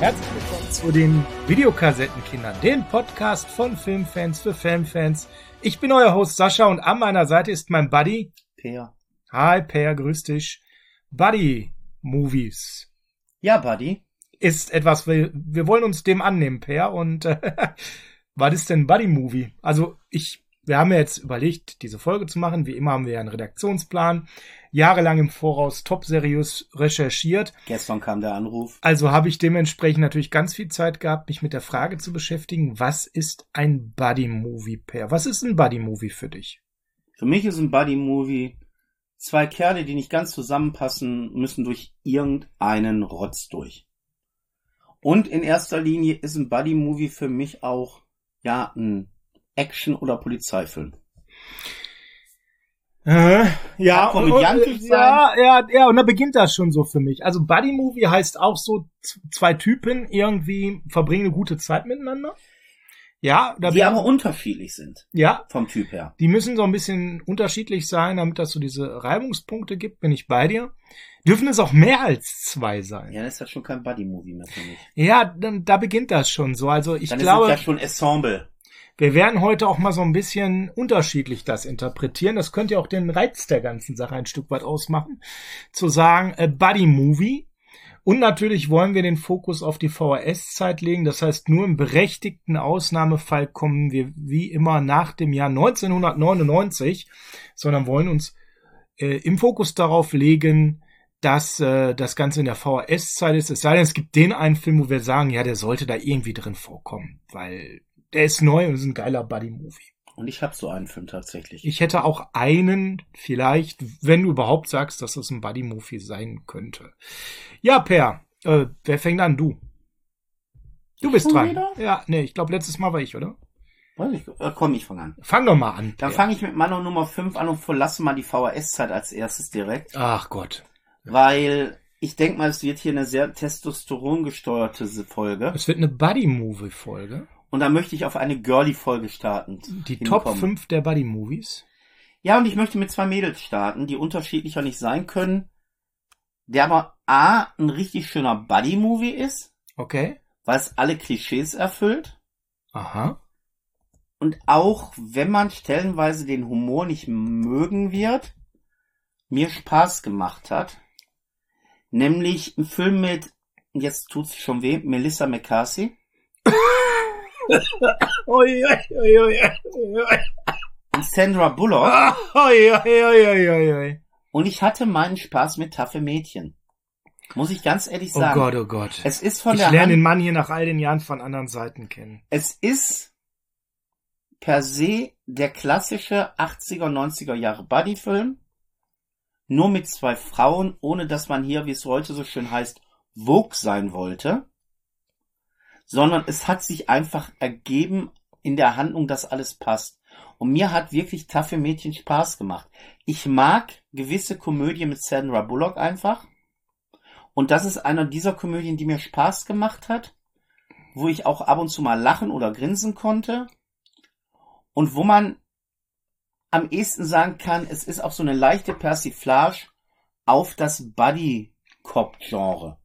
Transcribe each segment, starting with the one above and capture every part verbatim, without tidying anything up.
Herzlich willkommen zu den Videokassettenkindern, dem Podcast von Filmfans für Filmfans. Ich bin euer Host Sascha und an meiner Seite ist mein Buddy Per. Hi Per, grüß dich. Buddy Movies. Ja, Buddy. Ist etwas, wir, wir wollen uns dem annehmen, Per. Und äh, was ist denn Buddy Movie? Also ich, wir haben ja jetzt überlegt, diese Folge zu machen. Wie immer haben wir ja einen Redaktionsplan. Jahrelang im Voraus top seriös recherchiert. Gestern kam der Anruf. Also habe ich dementsprechend natürlich ganz viel Zeit gehabt, mich mit der Frage zu beschäftigen, was ist ein Buddy-Movie, Per? Was ist ein Buddy-Movie für dich? Für mich ist ein Buddy-Movie, zwei Kerle, die nicht ganz zusammenpassen, müssen durch irgendeinen Rotz durch. Und in erster Linie ist ein Buddy-Movie für mich auch, ja, ein Action- oder Polizeifilm. Äh, ja, Kann komödiantisch sein. ja, ja, ja, und da beginnt das schon so für mich. Also Buddy-Movie heißt auch so, z- zwei Typen irgendwie verbringen eine gute Zeit miteinander. Ja, da Die aber unterschiedlich sind, ja, vom Typ her. die müssen so ein bisschen unterschiedlich sein, damit das so diese Reibungspunkte gibt, bin ich bei dir. Dürfen es auch mehr als zwei sein? Ja, dann ist das schon kein Buddy-Movie mehr für mich. Ja, dann, da beginnt das schon so. Also ich Dann glaube, ist es ja schon Ensemble. wir werden heute auch mal so ein bisschen unterschiedlich das interpretieren. Das könnte ja auch den Reiz der ganzen Sache ein Stück weit ausmachen. Zu sagen, äh, Buddy-Movie. Und natürlich wollen wir den Fokus auf die V H S-Zeit legen. Das heißt, nur im berechtigten Ausnahmefall kommen wir wie immer nach dem Jahr neunzehnhundertneunundneunzig, sondern wollen uns äh, im Fokus darauf legen, dass äh, das Ganze in der V H S-Zeit ist. Es sei denn, es gibt den einen Film, wo wir sagen, ja, der sollte da irgendwie drin vorkommen, weil der ist neu und ist ein geiler Buddy-Movie. Und ich habe so einen Film tatsächlich. Ich hätte auch einen, vielleicht, wenn du überhaupt sagst, dass das ein Buddy-Movie sein könnte. Ja, Per, äh, wer fängt an? Du. Du bist Schon dran. wieder? Ja, nee, ich glaube, letztes Mal war ich, oder? Weiß ich, äh, komm, ich fange an. Fang doch mal an. Dann Per. fange ich mit meiner Nummer fünf an und verlasse mal die V H S-Zeit als erstes direkt. Ach Gott. Weil ich denke mal, es wird hier eine sehr testosterongesteuerte Folge. Es wird eine Buddy-Movie-Folge. Und da möchte ich auf eine Girly-Folge starten. Die hinkommen. Top fünf der Buddy-Movies. Ja, und ich möchte mit zwei Mädels starten, die unterschiedlicher nicht sein können. Der aber A, ein richtig schöner Buddy-Movie ist, Okay. weil es alle Klischees erfüllt. Aha. Und auch, wenn man stellenweise den Humor nicht mögen wird, mir Spaß gemacht hat. Nämlich ein Film mit, jetzt tut's schon weh, Melissa McCarthy. Ui, ui, ui, ui, ui. Und Sandra Bullock. Ui, ui, ui, ui, ui. Und ich hatte meinen Spaß mit Taffe Mädchen. Muss ich ganz ehrlich Oh sagen. Gott, oh Gott. Es ist von Ich der lerne Hand, den Mann hier nach all den Jahren von anderen Seiten kennen. es ist per se der klassische achtziger, neunziger Jahre Buddy-Film. Nur mit zwei Frauen, ohne dass man hier, wie es heute so schön heißt, Vogue sein wollte. Sondern es hat sich einfach ergeben in der Handlung, dass alles passt. Und mir hat wirklich Taffe Mädchen Spaß gemacht. Ich mag gewisse Komödien mit Sandra Bullock einfach. Und das ist einer dieser Komödien, die mir Spaß gemacht hat. Wo ich auch ab und zu mal lachen oder grinsen konnte. Und wo man am ehesten sagen kann, es ist auch so eine leichte Persiflage auf das Buddy-Cop-Genre.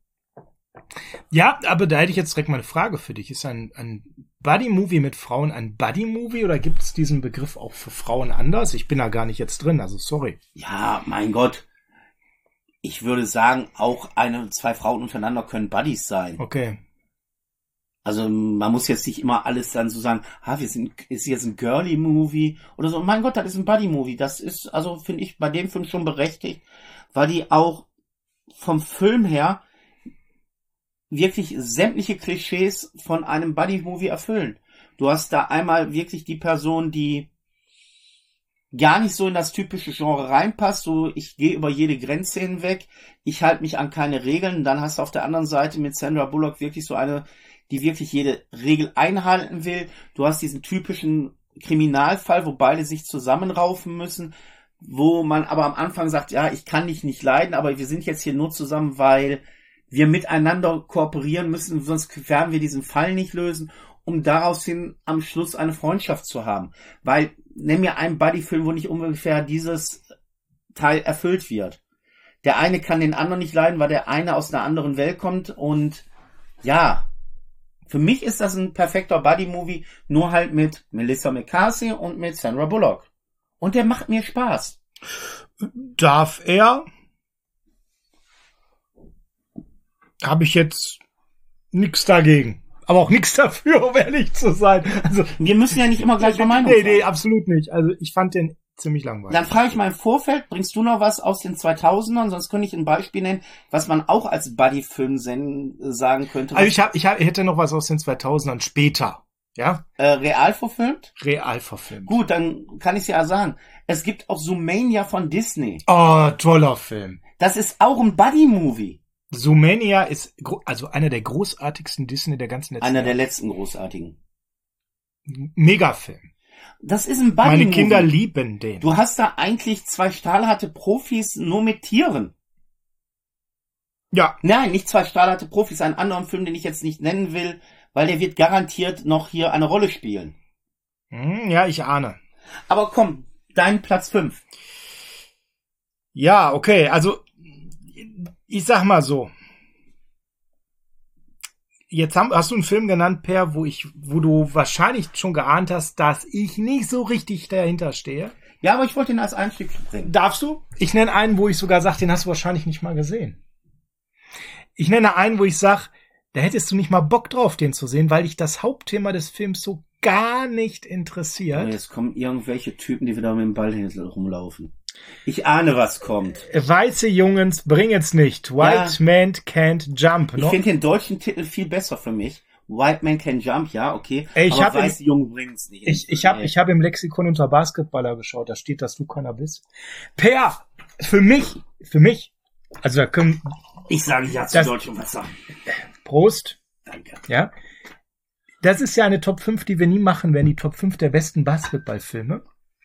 Ja, aber da hätte ich jetzt direkt mal eine Frage für dich. Ist ein, ein Buddy-Movie mit Frauen ein Buddy-Movie oder gibt es diesen Begriff auch für Frauen anders? Ich bin da gar nicht jetzt drin, also sorry. Ja, mein Gott. Ich würde sagen, auch eine, zwei Frauen untereinander können Buddies sein. Okay. Also man muss jetzt nicht immer alles dann so sagen, ah, wir sind, ist jetzt ein Girly-Movie oder so. Mein Gott, das ist ein Buddy-Movie. Das ist, also finde ich bei dem Film schon berechtigt, weil die auch vom Film her wirklich sämtliche Klischees von einem Buddy-Movie erfüllen. Du hast da einmal wirklich die Person, die gar nicht so in das typische Genre reinpasst, so ich gehe über jede Grenze hinweg, ich halte mich an keine Regeln. Dann hast du auf der anderen Seite mit Sandra Bullock wirklich so eine, die wirklich jede Regel einhalten will. Du hast diesen typischen Kriminalfall, wo beide sich zusammenraufen müssen, wo man aber am Anfang sagt, ja, ich kann dich nicht leiden, aber wir sind jetzt hier nur zusammen, weil wir miteinander kooperieren müssen, sonst werden wir diesen Fall nicht lösen, um daraus hin am Schluss eine Freundschaft zu haben. Weil, nenn mir einen Buddy-Film, wo nicht ungefähr dieses Teil erfüllt wird. Der eine kann den anderen nicht leiden, weil der eine aus einer anderen Welt kommt und ja, Für mich ist das ein perfekter Buddy-Movie, nur halt mit Melissa McCarthy und mit Sandra Bullock. Und der macht mir Spaß. Darf er? Habe ich jetzt nichts dagegen. Aber auch nichts dafür, um ehrlich zu sein. Also, wir müssen ja nicht immer gleich nee, Meinung Nee, sein. nee, absolut nicht. Also ich fand den ziemlich langweilig. Dann frage ich mal im Vorfeld, bringst du noch was aus den zweitausendern? Sonst könnte ich ein Beispiel nennen, was man auch als Buddy-Film sagen könnte. Also ich, hab, ich, hab, ich hätte noch was aus den zweitausendern später. Ja? Äh, real verfilmt? Real verfilmt. Gut, dann kann ich es ja sagen. Es gibt auch Zoomania von Disney. Oh, toller Film. Das ist auch ein Buddy-Movie. Zoomania ist also einer der großartigsten Disney der ganzen letzten Einer der Jahre. letzten großartigen. Megafilm. Das ist ein Buddy-Movie. Meine Kinder lieben den. Du hast da eigentlich zwei stahlharte Profis nur mit Tieren. Ja. Nein, nicht zwei stahlharte Profis. Einen anderen Film, den ich jetzt nicht nennen will, weil der wird garantiert noch hier eine Rolle spielen. Hm, ja, ich ahne. Aber komm, dein Platz fünf. Ja, okay, also ich sag mal so. Jetzt haben, hast du einen Film genannt, Per, wo ich, wo du wahrscheinlich schon geahnt hast, dass ich nicht so richtig dahinter stehe. Ja, aber ich wollte ihn als Einstieg bringen. Darfst du? Ich nenne einen, wo ich sogar sage, den hast du wahrscheinlich nicht mal gesehen. Ich nenne einen, wo ich sage, da hättest du nicht mal Bock drauf, den zu sehen, weil dich das Hauptthema des Films so gar nicht interessiert. Oh, jetzt kommen irgendwelche Typen, die wieder mit dem Ball rumlaufen. Ich ahne, was kommt. Weiße Jungens bringen's nicht. White Ja. Man can't jump. Ich No? finde den deutschen Titel viel besser für mich. White Man Can Jump, ja, okay. Ey, ich aber hab im- weiße Jungen bringen's nicht. Ich, ich habe ich hab im Lexikon unter Basketballer geschaut, da steht, dass du keiner bist. Per, für mich, für mich, also da können, Ich sage ja zu Das- deutschem Wasser. Prost, Danke. ja. Das ist ja eine Top fünf, die wir nie machen werden, die Top fünf der besten Basketballfilme.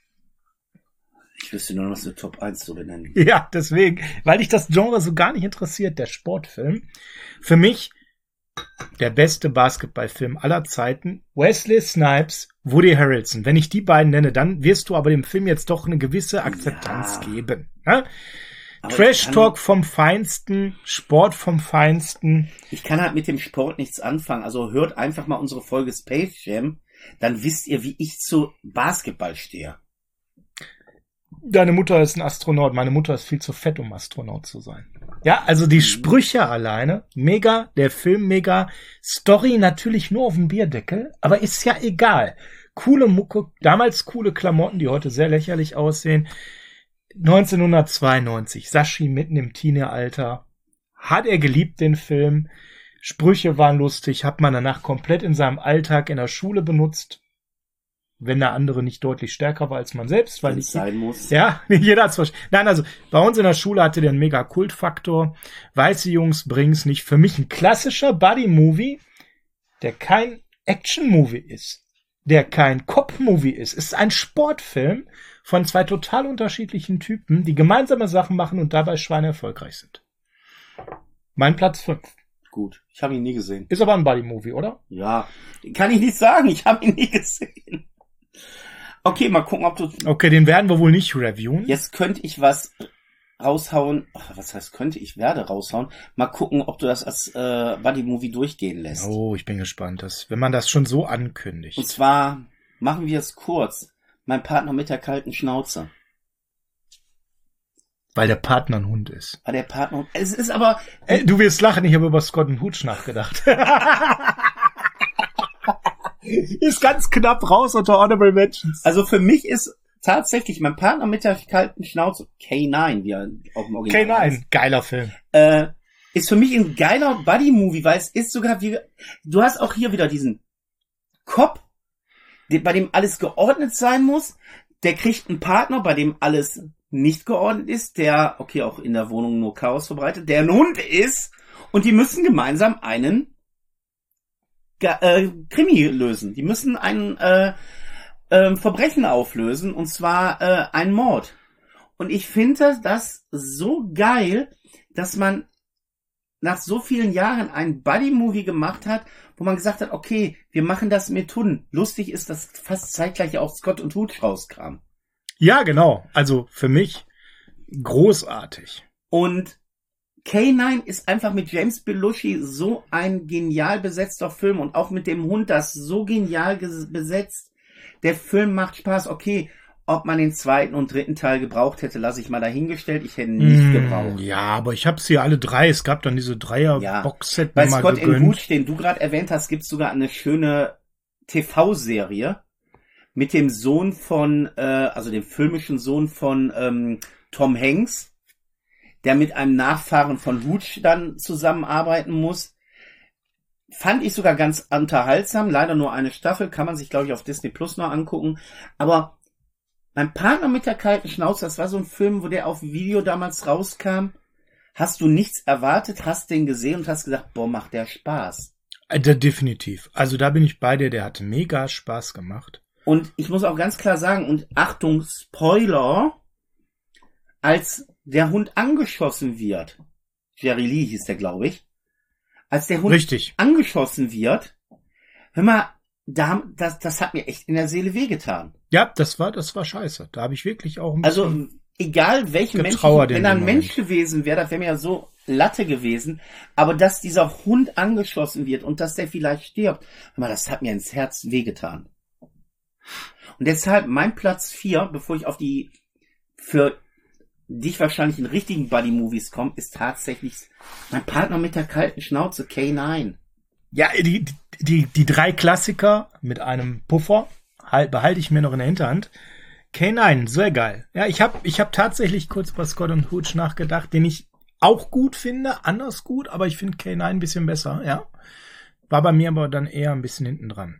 Ich wüsste nur noch, was eine Top eins zu benennen. Ja, deswegen, weil dich das Genre so gar nicht interessiert, der Sportfilm. Für mich der beste Basketballfilm aller Zeiten. Wesley Snipes, Woody Harrelson. Wenn ich die beiden nenne, dann wirst du aber dem Film jetzt doch eine gewisse Akzeptanz Ja. geben. Ja? Aber ich Trash kann- Talk vom Feinsten, Sport vom Feinsten. Ich kann halt mit dem Sport nichts anfangen. Also hört einfach mal unsere Folge Space Jam. Dann wisst ihr, wie ich zu Basketball stehe. Deine Mutter ist ein Astronaut. Meine Mutter ist viel zu fett, um Astronaut zu sein. Ja, also die Sprüche alleine, mega, der Film mega, Story natürlich nur auf dem Bierdeckel, aber ist ja egal. Coole Mucke, damals coole Klamotten, die heute sehr lächerlich aussehen. neunzehnhundertzweiundneunzig, Sashi mitten im Teenageralter, hat er geliebt den Film. Sprüche waren lustig, hat man danach komplett in seinem Alltag in der Schule benutzt, wenn der andere nicht deutlich stärker war als man selbst, weil Wenn nicht es sein muss. ja, jeder hat's verstanden. Nein, also bei uns in der Schule hatte der einen mega Kultfaktor. Weiße Jungs bringen's nicht. Für mich ein klassischer Buddy-Movie, der kein Action-Movie ist, der kein Cop-Movie ist. Es ist ein Sportfilm von zwei total unterschiedlichen Typen, die gemeinsame Sachen machen und dabei Schweine erfolgreich sind. Mein Platz fünf. Gut, ich habe ihn nie gesehen. Ist aber ein Buddy-Movie, oder? Ja, kann ich nicht sagen. Ich habe ihn nie gesehen. Okay, mal gucken, ob du... Okay, den werden wir wohl nicht reviewen. Jetzt könnte ich was raushauen. Ach, was heißt könnte? Ich werde raushauen. Mal gucken, ob du das als äh, Buddy-Movie durchgehen lässt. Oh, ich bin gespannt, dass, wenn man das schon so ankündigt. Und zwar machen wir es kurz. Mein Partner mit der kalten Schnauze. Weil der Partner ein Hund ist. War der Partner... Es ist aber... Ey, du wirst lachen, ich habe über Scott und Hooch nachgedacht. Ist ganz knapp raus unter Honorable Mentions. Also für mich ist tatsächlich mein Partner mit der kalten Schnauze, K neun, wie er auch im Original K heißt, neun, geiler Film. äh, ist für mich ein geiler Buddy-Movie, weil es ist sogar wie... Du hast auch hier wieder diesen Cop, den- bei dem alles geordnet sein muss. Der kriegt einen Partner, bei dem alles nicht geordnet ist, der, okay, auch in der Wohnung nur Chaos verbreitet, der ein Hund ist, und die müssen gemeinsam einen Ge- äh, Krimi lösen. Die müssen ein äh, äh, Verbrechen auflösen, und zwar äh, einen Mord. Und ich finde das so geil, dass man nach so vielen Jahren ein Buddy-Movie gemacht hat, wo man gesagt hat, okay, wir machen das mit Hunden. Lustig ist, dass fast zeitgleich auch Scott und Hooch rauskam. Ja, genau. Also für mich großartig. Und K neun ist einfach mit James Belushi so ein genial besetzter Film und auch mit dem Hund, das so genial besetzt. Der Film macht Spaß. Okay, ob man den zweiten und dritten Teil gebraucht hätte, lasse ich mal dahingestellt. Ich hätte ihn nicht mm, gebraucht. Ja, aber ich habe sie alle drei. Es gab dann diese Dreier-Boxset. Ja. Bei Scott and Hooch, den du gerade erwähnt hast, gibt's sogar eine schöne T V-Serie mit dem Sohn von, äh, also dem filmischen Sohn von ähm, Tom Hanks, der mit einem Nachfahren von Hooch dann zusammenarbeiten muss. Fand ich sogar ganz unterhaltsam. Leider nur eine Staffel. Kann man sich, glaube ich, auf Disney Plus noch angucken. Aber mein Partner mit der kalten Schnauze, das war so ein Film, wo der auf Video damals rauskam. Hast du nichts erwartet, hast den gesehen und hast gesagt, boah, macht der Spaß. Äh, definitiv. Also da bin ich bei dir. Der hat mega Spaß gemacht. Und ich muss auch ganz klar sagen, und Achtung, Spoiler, als der Hund angeschossen wird, Jerry Lee hieß der, glaube ich, als der Hund Richtig. angeschossen wird, hör mal, da, das, das hat mir echt in der Seele wehgetan. Ja, das war, das war scheiße. Da habe ich wirklich auch ein bisschen Also, egal welchen Menschen, wenn er ein Mensch gewesen wäre, das wäre mir ja so Latte gewesen, aber dass dieser Hund angeschossen wird und dass der vielleicht stirbt, hör mal, das hat mir ins Herz wehgetan. Und deshalb mein Platz vier, bevor ich auf die für dich wahrscheinlich in richtigen Buddy-Movies komme, ist tatsächlich mein Partner mit der kalten Schnauze, K neun. Ja, die, die, die drei Klassiker mit einem Puffer halt, behalte ich mir noch in der Hinterhand. K neun, sehr geil. Ja, ich habe ich hab tatsächlich kurz bei Scott and Hooch nachgedacht, den ich auch gut finde, anders gut, aber ich finde K neun ein bisschen besser, ja. War bei mir aber dann eher ein bisschen hinten dran.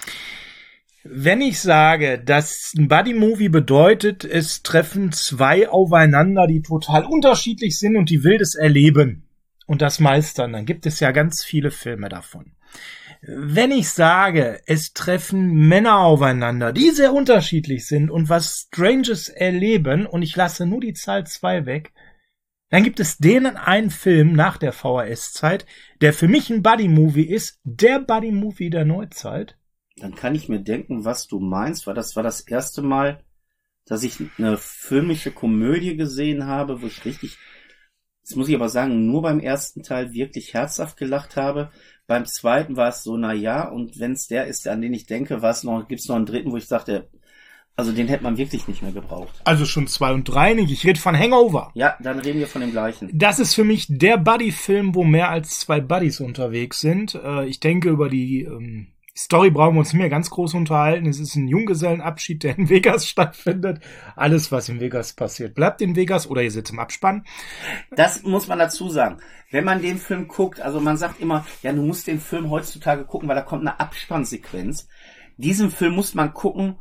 Wenn ich sage, dass ein Buddy-Movie bedeutet, es treffen zwei aufeinander, die total unterschiedlich sind und die wildes erleben und das meistern, dann gibt es ja ganz viele Filme davon. Wenn ich sage, es treffen Männer aufeinander, die sehr unterschiedlich sind und was Stranges erleben und ich lasse nur die Zahl zwei weg, dann gibt es denen einen Film nach der V H S-Zeit, der für mich ein Buddy-Movie ist, der Buddy-Movie der Neuzeit. Dann kann ich mir denken, was du meinst, weil das war das erste Mal, dass ich eine filmische Komödie gesehen habe, wo ich richtig, das muss ich aber sagen, nur beim ersten Teil wirklich herzhaft gelacht habe. Beim zweiten war es so, na ja, und wenn es der ist, an den ich denke, war es noch, gibt's noch einen dritten, wo ich sagte, also den hätte man wirklich nicht mehr gebraucht. Also schon zwei und drei nicht, ich rede von Hangover. Ja, dann reden wir von dem gleichen. Das ist für mich der Buddy-Film, wo mehr als zwei Buddies unterwegs sind. Ich denke, über die ähm Story brauchen wir uns nicht mehr ganz groß unterhalten. Es ist ein Junggesellenabschied, der in Vegas stattfindet. Alles, was in Vegas passiert, bleibt in Vegas oder ihr sitzt im Abspann. Das muss man dazu sagen. Wenn man den Film guckt, also man sagt immer, ja, du musst den Film heutzutage gucken, weil da kommt eine Abspannsequenz. Diesen Film muss man gucken,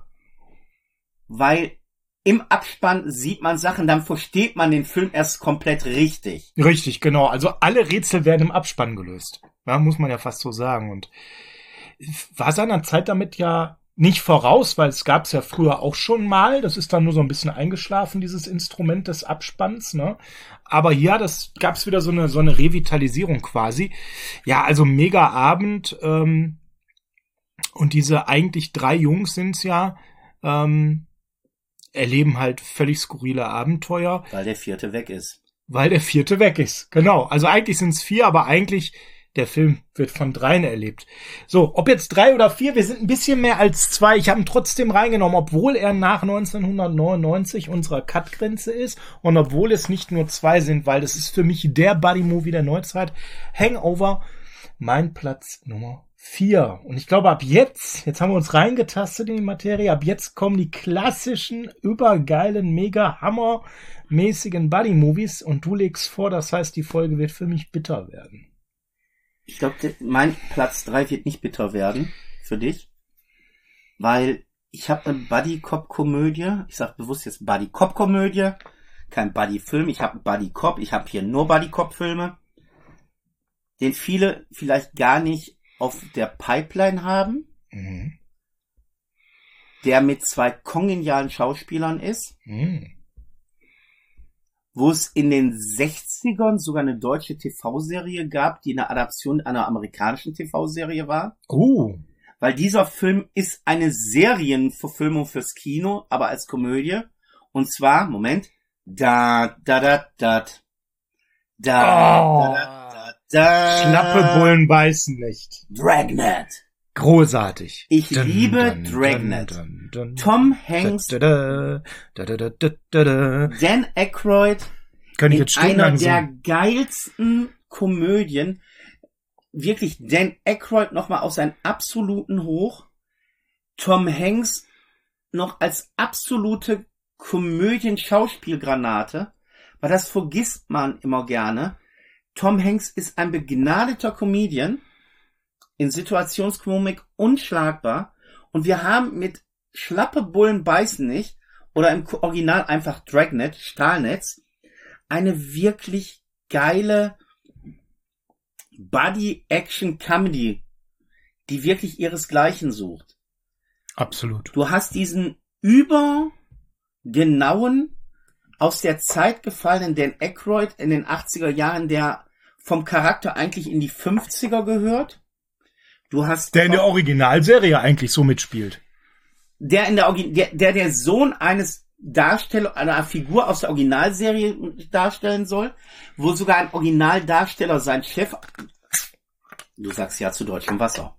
weil im Abspann sieht man Sachen, dann versteht man den Film erst komplett richtig. Richtig, genau. Also alle Rätsel werden im Abspann gelöst. Ja, muss man ja fast so sagen. Und war seiner Zeit damit ja nicht voraus, weil es gab es ja früher auch schon mal. Das ist dann nur so ein bisschen eingeschlafen, dieses Instrument des Abspanns, ne? Aber ja, das gab es wieder so eine so eine Revitalisierung quasi. Ja, also mega Abend. Ähm, und diese eigentlich drei Jungs sind's ja, ähm, erleben halt völlig skurrile Abenteuer. Weil der vierte weg ist. Weil der vierte weg ist, genau. Also eigentlich sind's vier, aber eigentlich der Film wird von dreien erlebt. So, ob jetzt drei oder vier, wir sind ein bisschen mehr als zwei. Ich habe ihn trotzdem reingenommen, obwohl er nach neunzehnhundertneunundneunzig unserer Cut-Grenze ist und obwohl es nicht nur zwei sind, weil das ist für mich der Buddy-Movie der Neuzeit. Hangover, mein Platz Nummer vier. Und ich glaube, ab jetzt, jetzt haben wir uns reingetastet in die Materie, ab jetzt kommen die klassischen, übergeilen, mega hammermäßigen Buddy-Movies und du legst vor, das heißt, die Folge wird für mich bitter werden. Ich glaube, mein Platz drei wird nicht bitter werden für dich, weil ich habe eine Buddy-Cop-Komödie. Ich sage bewusst jetzt Buddy-Cop-Komödie, kein Buddy-Film. Ich habe einen Buddy-Cop. Ich habe hier nur Buddy-Cop-Filme, den viele vielleicht gar nicht auf der Pipeline haben, mhm. der mit zwei kongenialen Schauspielern ist. Mhm. Wo es in den sechzigern sogar eine deutsche T V-Serie gab, die eine Adaption einer amerikanischen T V-Serie war. Oh. Weil dieser Film ist eine Serienverfilmung fürs Kino, aber als Komödie. Und zwar, Moment, da, da, da, da, Da, Oh. da, da, da. Schlappe Bullen beißen nicht. Dragnet. Großartig. Ich liebe Dragnet. dun, dun. Tom Hanks, Da, da, da, da, da, da, da, da. Dan Aykroyd Könnte ich in jetzt einer stundenlang der singen. geilsten Komödien. Wirklich Dan Aykroyd nochmal auf seinen absoluten Hoch. Tom Hanks noch als absolute Komödien-Schauspielgranate. Weil das vergisst man immer gerne. Tom Hanks ist ein begnadeter Comedian. In Situationskomik unschlagbar. Und wir haben mit Schlappe Bullen beißen nicht oder im Original einfach Dragnet, Stahlnetz, eine wirklich geile Buddy-Action-Comedy, die wirklich ihresgleichen sucht. Absolut. Du hast diesen übergenauen, aus der Zeit gefallenen Dan Aykroyd in den achtziger Jahren, der vom Charakter eigentlich in die fünfziger gehört. Du hast Der in der Originalserie eigentlich so mitspielt. der in der Orgi- der, der der Sohn eines Darsteller, einer Figur aus der Originalserie darstellen soll, wo sogar ein Originaldarsteller sein Chef, du sagst ja zu deutschem Wasser,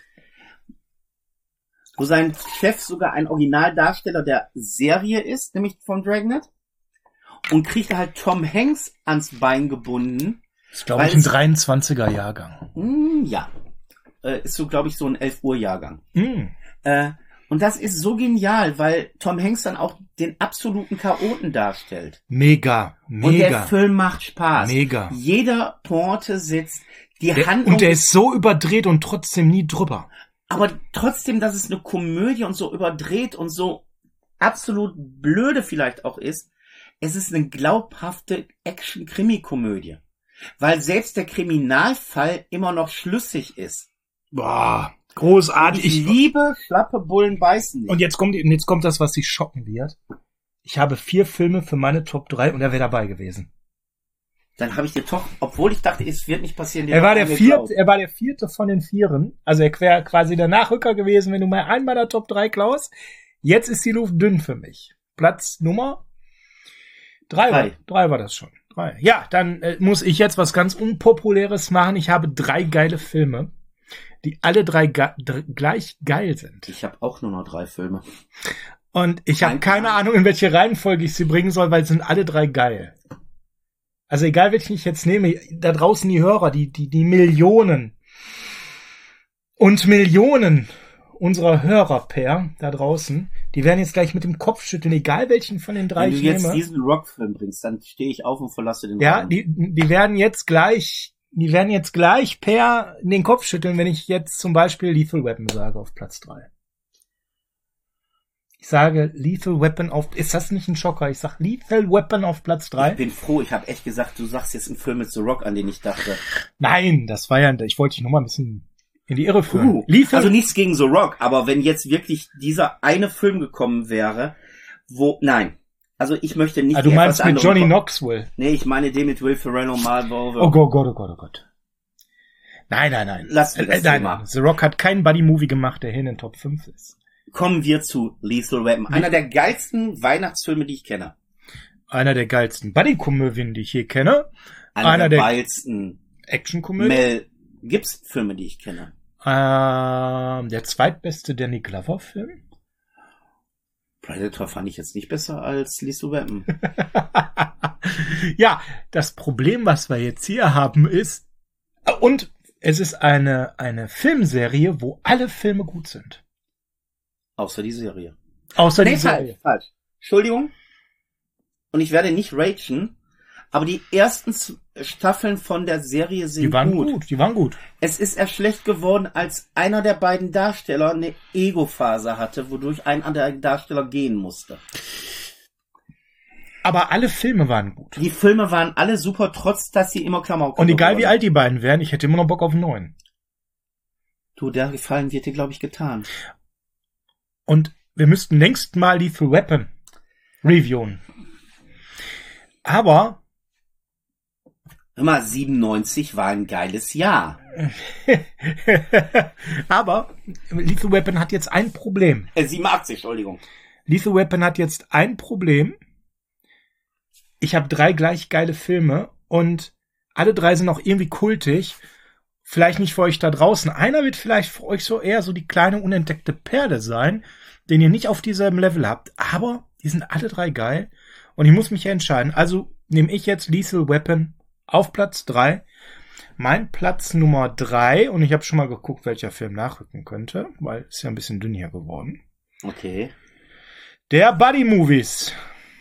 wo sein Chef sogar ein Originaldarsteller der Serie ist, nämlich vom Dragnet, und kriegt halt Tom Hanks ans Bein gebunden. Das ist, glaube ich, Weil ein es- dreiundzwanziger Jahrgang. Hm, ja, äh, ist so, glaube ich, so ein elf Uhr Jahrgang. Mm. Äh, und das ist so genial, weil Tom Hanks dann auch den absoluten Chaoten darstellt. Mega, Und der mega, Film macht Spaß. mega. Jeder Pointe sitzt, die Der, Handlung, und der ist so überdreht und trotzdem nie drüber. aber trotzdem, dass es eine Komödie und so überdreht und so absolut blöde vielleicht auch ist, es ist eine glaubhafte Action-Krimi-Komödie. Weil selbst der Kriminalfall immer noch schlüssig ist. Boah, großartig. Ich Ich, liebe Schlappe Bullen beißen nicht. und jetzt kommt, und jetzt kommt das, was dich schocken wird. Ich habe vier Filme für meine Top drei und er wäre dabei gewesen. Dann habe ich dir doch, obwohl ich dachte, es wird nicht passieren. dir Er doch war der angeklaut. vierte, er war der vierte von den Vieren. Also er wäre quasi der Nachrücker gewesen, wenn du mal einen meiner Top drei klaust. Jetzt ist die Luft dünn für mich. Platz Nummer drei. Drei. War, drei war das schon. Drei. Ja, dann äh, muss ich jetzt was ganz Unpopuläres machen. Ich habe drei geile Filme, die alle drei ge dr gleich geil sind. Ich habe auch nur noch drei Filme. Und ich habe Mein keine Plan. Ahnung, in welche Reihenfolge ich sie bringen soll, weil sie sind alle drei geil. Also egal, welchen ich jetzt nehme, da draußen die Hörer, die, die, die Millionen und Millionen unserer Hörer, Per, da draußen, die werden jetzt gleich mit dem Kopf schütteln, egal welchen von den drei Wenn du ich jetzt nehme. diesen Rockfilm bringst, dann stehe ich auf und verlasse den Ja, Raum. die, die werden jetzt gleich, die werden jetzt gleich Per den Kopf schütteln, wenn ich jetzt zum Beispiel Lethal Weapon sage auf Platz drei. Ich sage Lethal Weapon auf, ist das nicht ein Schocker? Ich sag Lethal Weapon auf Platz Ich drei. bin froh, ich habe echt gesagt, du sagst jetzt einen Film mit The Rock, an den ich dachte. Nein, das war ja, ich wollte dich noch mal ein bisschen in die Irre führen. Uh, Lethal, also nichts gegen The Rock, aber wenn jetzt wirklich dieser eine Film gekommen wäre, wo, nein. Also ich möchte nicht... ah, du die meinst etwas mit andere Johnny Rock- Knoxville. Nee, ich meine den mit Will Ferrell und Mark Wahlberg. Oh Gott, oh Gott, oh Gott. Nein, nein, nein. Lass mir das äh, nein, Thema. nein. The Rock hat keinen Buddy-Movie gemacht, der hier in den Top fünf ist. Kommen wir zu Lethal Weapon. Einer der geilsten Weihnachtsfilme, die ich kenne. Einer der geilsten Buddy-Komödien, die ich je kenne. Einer, Einer der, der- geilsten Actionkomödie. Mel Gibson-Filme, die ich kenne. Ähm, der zweitbeste Danny Glover-Film. Predator fand ich jetzt nicht besser als Lethal Weapon. Ja, das Problem, was wir jetzt hier haben, ist, und es ist eine, eine Filmserie, wo alle Filme gut sind. Außer die Serie. Außer die Nee, Serie. falsch, falsch. Entschuldigung. Und ich werde nicht ragen, aber die ersten Z- Staffeln von der Serie sind Die waren gut. gut. die waren gut. Es ist erst schlecht geworden, als einer der beiden Darsteller eine Ego-Phase hatte, wodurch ein anderer Darsteller gehen musste. Aber alle Filme waren gut. Die Filme waren alle super, trotz dass sie immer Klamauk Und egal wie geworden. alt die beiden wären, ich hätte immer noch Bock auf einen neuen. Du, der Gefallen wird dir, glaube ich, getan. Und wir müssten längst mal Lethal Weapon reviewen. Aber Hör mal, siebenundneunzig war ein geiles Jahr. aber Lethal Weapon hat jetzt ein Problem. Äh, siebenundachtzig, Entschuldigung. Lethal Weapon hat jetzt ein Problem. Ich habe drei gleich geile Filme und Alle drei sind auch irgendwie kultig. Vielleicht nicht für euch da draußen. Einer wird vielleicht für euch so eher so die kleine unentdeckte Perle sein, den ihr nicht auf diesem Level habt. Aber die sind alle drei geil. Und ich muss mich ja entscheiden. Also nehme ich jetzt Lethal Weapon auf Platz drei. Mein Platz Nummer drei. Und ich habe schon mal geguckt, welcher Film nachrücken könnte. Weil es ist ja ein bisschen dünn hier geworden. Okay. Der Buddy Movies.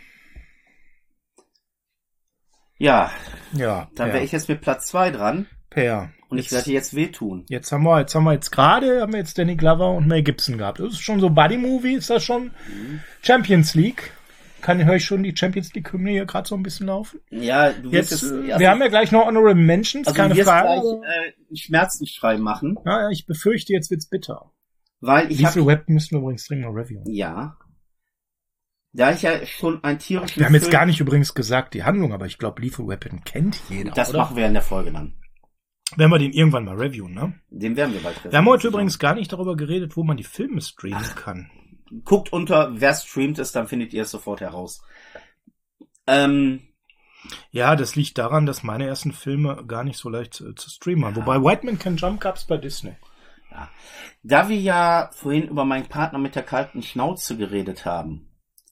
Ja. Ja. Dann wäre ich jetzt mit Platz zwei dran. Per. Und ich werde dir jetzt wehtun. Jetzt haben wir, jetzt haben wir jetzt gerade, haben wir jetzt Danny Glover und Mel Gibson gehabt. Das ist schon so Buddy-Movie, ist das schon Mhm. Champions League. Kann, höre ich schon die Champions League-Hymne hier gerade so ein bisschen laufen? Ja, du wirst Jetzt, jetzt, äh, also, wir haben ja gleich noch Honorable Mentions, also keine du wirst Frage. gleich äh, einen Schmerzensschrei machen, Ja, ja, ich befürchte, jetzt wird's bitter. weil ich Lethal habe, Weapon müssen wir übrigens dringend mal reviewen. ja, da ich ja schon ein tierischen Wir haben jetzt Film- gar nicht übrigens gesagt die Handlung, aber ich glaube, Lethal Weapon kennt jeder, das oder? machen wir in der Folge dann. Werden wir den irgendwann mal reviewen, ne? Den werden wir bald. Wir haben heute übrigens gar nicht darüber geredet, wo man die Filme streamen kann. Guckt unter, wer streamt es, dann findet ihr es sofort heraus. Ähm, Ja, das liegt daran, dass meine ersten Filme gar nicht so leicht äh, zu streamen waren. Ja. Wobei White Man Can Jump gab's bei Disney. ja. Da wir ja vorhin über meinen Partner mit der kalten Schnauze geredet haben,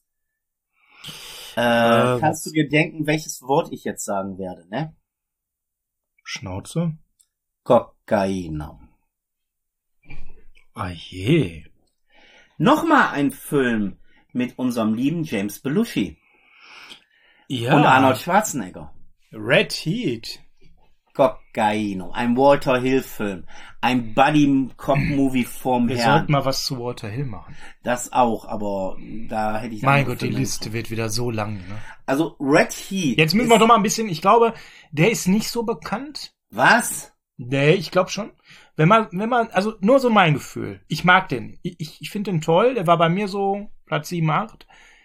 äh, Äh, kannst du dir denken, welches Wort ich jetzt sagen werde, ne? Schnauze? Kokain. Ah je. Nochmal ein Film mit unserem lieben James Belushi Ja. und Arnold Schwarzenegger. Red Heat. Cocaino, ein Walter Hill Film, ein Buddy Cop Movie vom Wir Herrn. sollten mal was zu Walter Hill machen. Das auch, aber da hätte ich... Mein andere Gott, die Filme. Liste wird wieder so lang, ne? Also Red Heat. Jetzt müssen ist- wir doch mal ein bisschen, ich glaube, der ist nicht so bekannt. Was? Nee, ich glaube schon. Wenn man, wenn man, also nur so mein Gefühl. Ich mag den. Ich, ich, ich finde den toll. Der war bei mir so Platz sieben, acht.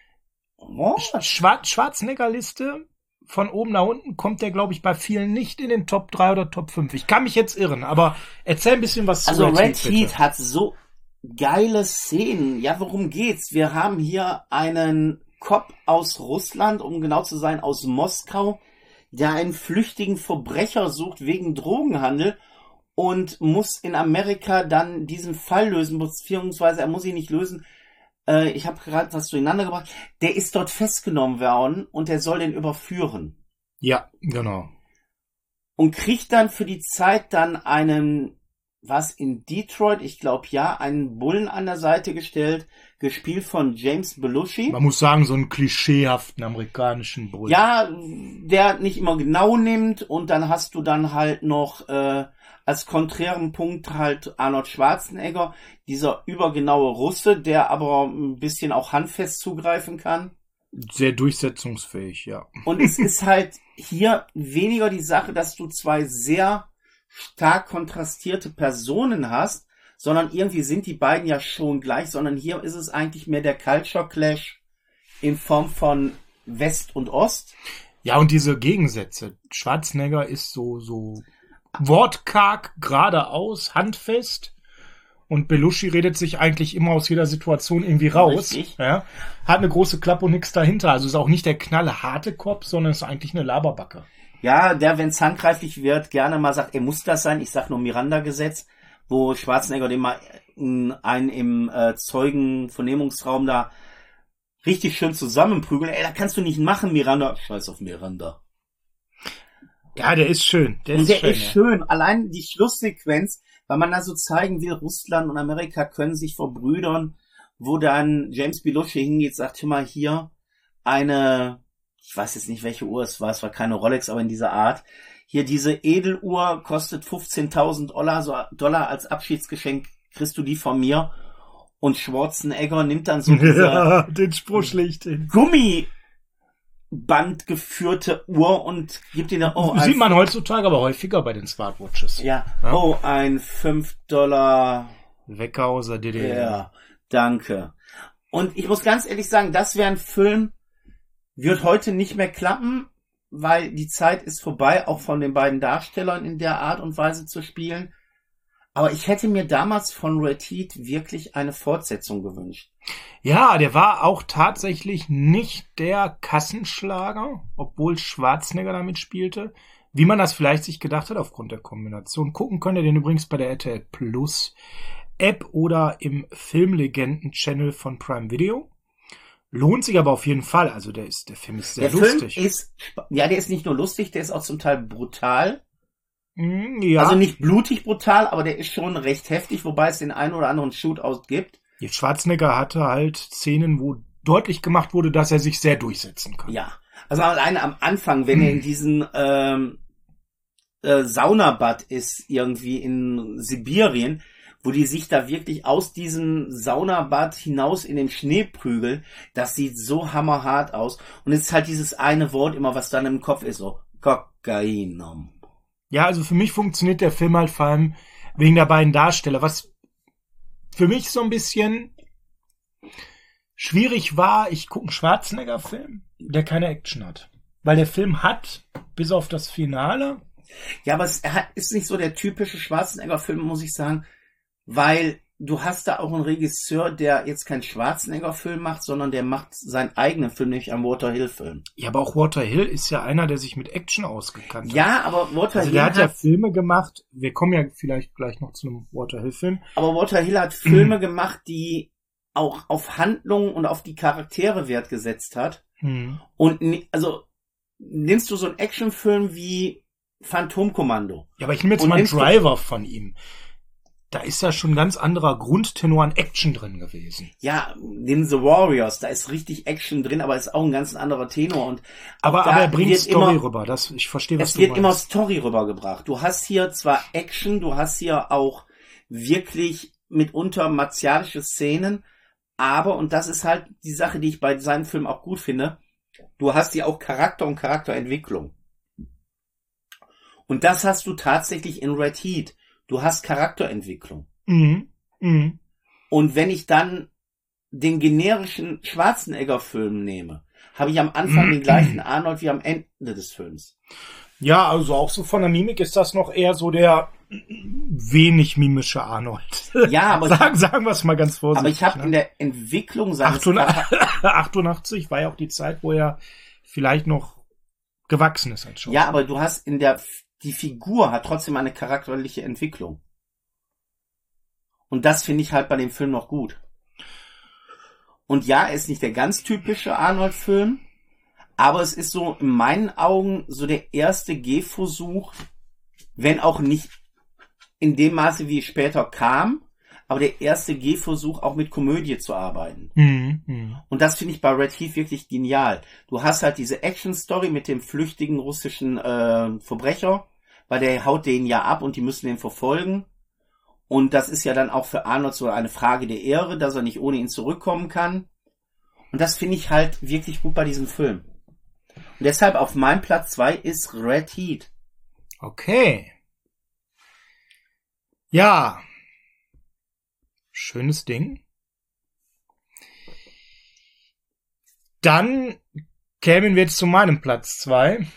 Oh, Schwar Schwarzenegger-Liste. Von oben nach unten kommt der, glaube ich, bei vielen nicht in den Top drei oder Top fünf. Ich kann mich jetzt irren, aber erzähl ein bisschen was also zu Red bitte. Heat hat so geile Szenen. Ja, worum geht's? Wir haben hier einen Cop aus Russland, um genau zu sein, aus Moskau, der einen flüchtigen Verbrecher sucht wegen Drogenhandel und muss in Amerika dann diesen Fall lösen, beziehungsweise er muss ihn nicht lösen. Äh, ich habe gerade was durcheinander gebracht. Der ist dort festgenommen worden und der soll den überführen. Ja, genau. Und kriegt dann für die Zeit dann einen, was in Detroit, ich glaube ja, einen Bullen an der Seite gestellt, gespielt von James Belushi. Man muss sagen, so einen klischeehaften amerikanischen Bullen. Ja, der nicht immer genau nimmt und dann hast du dann halt noch äh, als konträren Punkt halt Arnold Schwarzenegger, dieser übergenaue Russe, der aber ein bisschen auch handfest zugreifen kann. Sehr durchsetzungsfähig, ja. Und es ist halt hier weniger die Sache, dass du zwei sehr stark kontrastierte Personen hast, sondern irgendwie sind die beiden ja schon gleich, sondern hier ist es eigentlich mehr der Culture Clash in Form von West und Ost. Ja, und diese Gegensätze. Schwarzenegger ist so, so wortkarg, geradeaus, handfest. Und Belushi redet sich eigentlich immer aus jeder Situation irgendwie raus. Richtig. Ja, hat eine große Klappe und nichts dahinter. Also ist auch nicht der knallharte Kopf, sondern ist eigentlich eine Laberbacke. Ja, der, wenn es handgreiflich wird, gerne mal sagt, er muss das sein. Ich sag nur Miranda-Gesetz, wo Schwarzenegger den mal in, einen im äh, Zeugenvernehmungsraum da richtig schön zusammenprügeln. Ey, da kannst du nicht machen, Miranda. Scheiß auf Miranda. Ja, der ist schön. Der Und ist der schön. ist ja. schön. Allein die Schlusssequenz, weil man da so zeigen will, Russland und Amerika können sich verbrüdern, wo dann James Belushi hingeht, sagt, hör mal, hier eine, ich weiß jetzt nicht, welche Uhr es war, es war keine Rolex, aber in dieser Art, hier diese Edeluhr kostet fünfzehntausend Dollar, so Dollar als Abschiedsgeschenk, kriegst du die von mir. Und Schwarzenegger nimmt dann so diese Ja, den Spruch schlägt hin. Gummiband geführte Uhr und gibt ihn dann, oh, ein Sieht man heutzutage aber häufiger bei den Smartwatches. Ja, Ja. oh, ein fünf Dollar. Wecker aus der D D R. Ja, danke. Und ich muss ganz ehrlich sagen, das wäre ein Film, wird heute nicht mehr klappen, weil die Zeit ist vorbei, auch von den beiden Darstellern in der Art und Weise zu spielen. Aber ich hätte mir damals von Red Heat wirklich eine Fortsetzung gewünscht. Ja, der war auch tatsächlich nicht der Kassenschlager, obwohl Schwarzenegger damit spielte, wie man das vielleicht sich gedacht hat aufgrund der Kombination. Gucken könnt ihr den übrigens bei der R T L Plus App oder im Filmlegenden-Channel von Prime Video. Lohnt sich aber auf jeden Fall. Also der ist, der Film ist sehr der lustig. Film ist, ja, der ist nicht nur lustig, der ist auch zum Teil brutal. Mm, ja. Also nicht blutig brutal, aber der ist schon recht heftig, wobei es den einen oder anderen Shootout gibt. Jetzt Schwarzenegger hatte halt Szenen, wo deutlich gemacht wurde, dass er sich sehr durchsetzen kann. Ja, also alleine am Anfang, wenn er in diesen ähm, äh, Saunabad ist, irgendwie in Sibirien, wo die sich da wirklich aus diesem Saunabad hinaus in den Schnee prügeln, das sieht so hammerhart aus. Und es ist halt dieses eine Wort immer, was dann im Kopf ist, so Kokain. Ja, also für mich funktioniert der Film halt vor allem wegen der beiden Darsteller. Was für mich so ein bisschen schwierig war, ich gucke einen Schwarzenegger-Film, der keine Action hat. Weil der Film hat, bis auf das Finale... Ja, aber es ist nicht so der typische Schwarzenegger-Film, muss ich sagen, weil du hast da auch einen Regisseur, der jetzt keinen Schwarzenegger-Film macht, sondern der macht seinen eigenen Film, nämlich einen Walter Hill-Film. Ja, aber auch Walter Hill ist ja einer, der sich mit Action ausgekannt hat. Ja, aber Walter also Hill der hat, hat ja Filme gemacht, wir kommen ja vielleicht gleich noch zu einem Walter Hill-Film. Aber Walter Hill hat Filme gemacht, die auch auf Handlungen und auf die Charaktere Wert gesetzt hat. Hm. Und also nimmst du so einen Actionfilm wie Phantomkommando. Ja, aber ich nehme jetzt und mal einen Driver von ihm. Da ist ja schon ein ganz anderer Grundtenor an Action drin gewesen. Ja, nimm The Warriors, da ist richtig Action drin, aber ist auch ein ganz anderer Tenor. Und aber, aber er bringt Story immer, rüber, das, ich verstehe, was es du wird meinst. immer Story rübergebracht. Du hast hier zwar Action, du hast hier auch wirklich mitunter martialische Szenen, aber, und das ist halt die Sache, die ich bei seinen Filmen auch gut finde, du hast hier auch Charakter und Charakterentwicklung. Und das hast du tatsächlich in Red Heat. Du hast Charakterentwicklung. Mhm. Mhm. Und wenn ich dann den generischen Schwarzenegger-Film nehme, habe ich am Anfang mhm. den gleichen Arnold wie am Ende des Films. Ja, also auch so von der Mimik ist das noch eher so der wenig mimische Arnold. Ja, aber sagen, ich, sagen wir es mal ganz vorsichtig. Aber ich habe ne? in der Entwicklung seines achtundachtzig war ja auch die Zeit, wo er vielleicht noch gewachsen ist als Schauspieler. Ja, aber du hast in der die Figur hat trotzdem eine charakterliche Entwicklung. Und das finde ich halt bei dem Film noch gut. Und ja, er ist nicht der ganz typische Arnold-Film, aber es ist so in meinen Augen so der erste Gehversuch, wenn auch nicht in dem Maße, wie es später kam, aber der erste Gehversuch, auch mit Komödie zu arbeiten. Mhm, mh. Und das finde ich bei Red Heat wirklich genial. Du hast halt diese Action-Story mit dem flüchtigen russischen äh, Verbrecher, weil der haut den ja ab und die müssen den verfolgen. Und das ist ja dann auch für Arnold so eine Frage der Ehre, dass er nicht ohne ihn zurückkommen kann. Und das finde ich halt wirklich gut bei diesem Film. Und deshalb auf meinem Platz zwei ist Red Heat. Okay. Ja. Schönes Ding. Dann kämen wir jetzt zu meinem Platz zwei.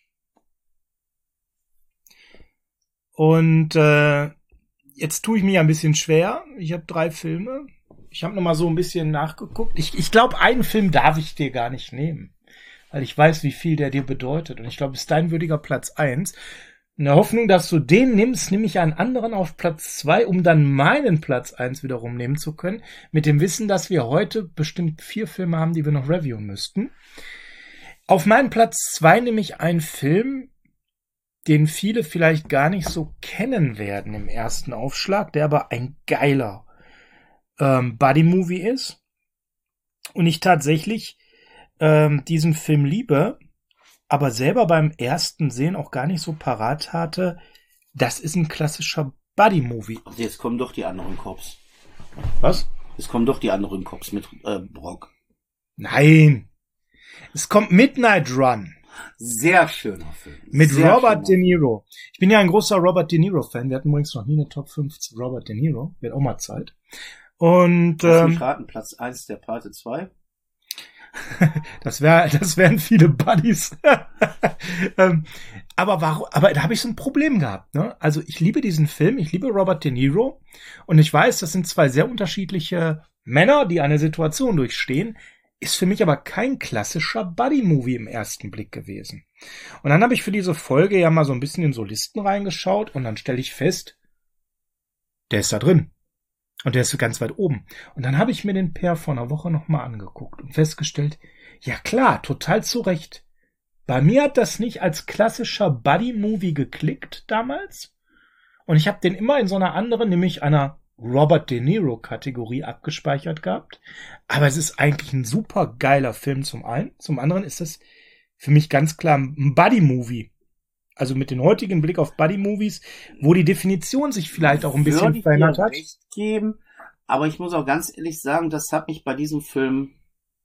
Und äh, jetzt tue ich mir ein bisschen schwer. Ich habe drei Filme. Ich habe noch mal so ein bisschen nachgeguckt. Ich, ich glaube, einen Film darf ich dir gar nicht nehmen, weil ich weiß, wie viel der dir bedeutet. Und ich glaube, es ist dein würdiger Platz eins. In der Hoffnung, dass du den nimmst, nehme ich einen anderen auf Platz zwei, um dann meinen Platz eins wiederum nehmen zu können. Mit dem Wissen, dass wir heute bestimmt vier Filme haben, die wir noch reviewen müssten. Auf meinen Platz zwei nehme ich einen Film, den viele vielleicht gar nicht so kennen werden im ersten Aufschlag, der aber ein geiler ähm, Buddy-Movie ist. Und ich tatsächlich ähm, diesen Film liebe, aber selber beim ersten Sehen auch gar nicht so parat hatte, das ist ein klassischer Buddy-Movie. Also jetzt kommen doch die anderen Cops. Was? Jetzt kommen doch die anderen Cops mit äh, Brock. Nein! Es kommt Midnight Run. Sehr schöner Film. Mit Sehr Robert schöner. De Niro. Ich bin ja ein großer Robert De Niro-Fan. Wir hatten übrigens noch nie eine Top fünf zu Robert De Niro. Wird auch mal Zeit. Und Lass ähm, mich raten, Platz eins der Pate zwei. das wär, das wären viele Buddies. ähm, aber warum? Aber da habe ich so ein Problem gehabt. Ne? Also ich liebe diesen Film, ich liebe Robert De Niro und ich weiß, das sind zwei sehr unterschiedliche Männer, die eine Situation durchstehen. Ist für mich aber kein klassischer Buddy-Movie im ersten Blick gewesen. Und dann habe ich für diese Folge ja mal so ein bisschen in so Listen reingeschaut und dann stelle ich fest, der ist da drin. Und der ist so ganz weit oben. Und dann habe ich mir den Pair vor einer Woche nochmal angeguckt und festgestellt, ja klar, total zu Recht. Bei mir hat das nicht als klassischer Buddy-Movie geklickt damals. Und ich habe den immer in so einer anderen, nämlich einer Robert De Niro-Kategorie abgespeichert gehabt. Aber es ist eigentlich ein super geiler Film zum einen. Zum anderen ist es für mich ganz klar ein Buddy-Movie. Also mit dem heutigen Blick auf Buddy-Movies, wo die Definition sich vielleicht auch ein bisschen Würde ich verändert dir hat. recht geben, aber ich muss auch ganz ehrlich sagen, das hat mich bei diesem Film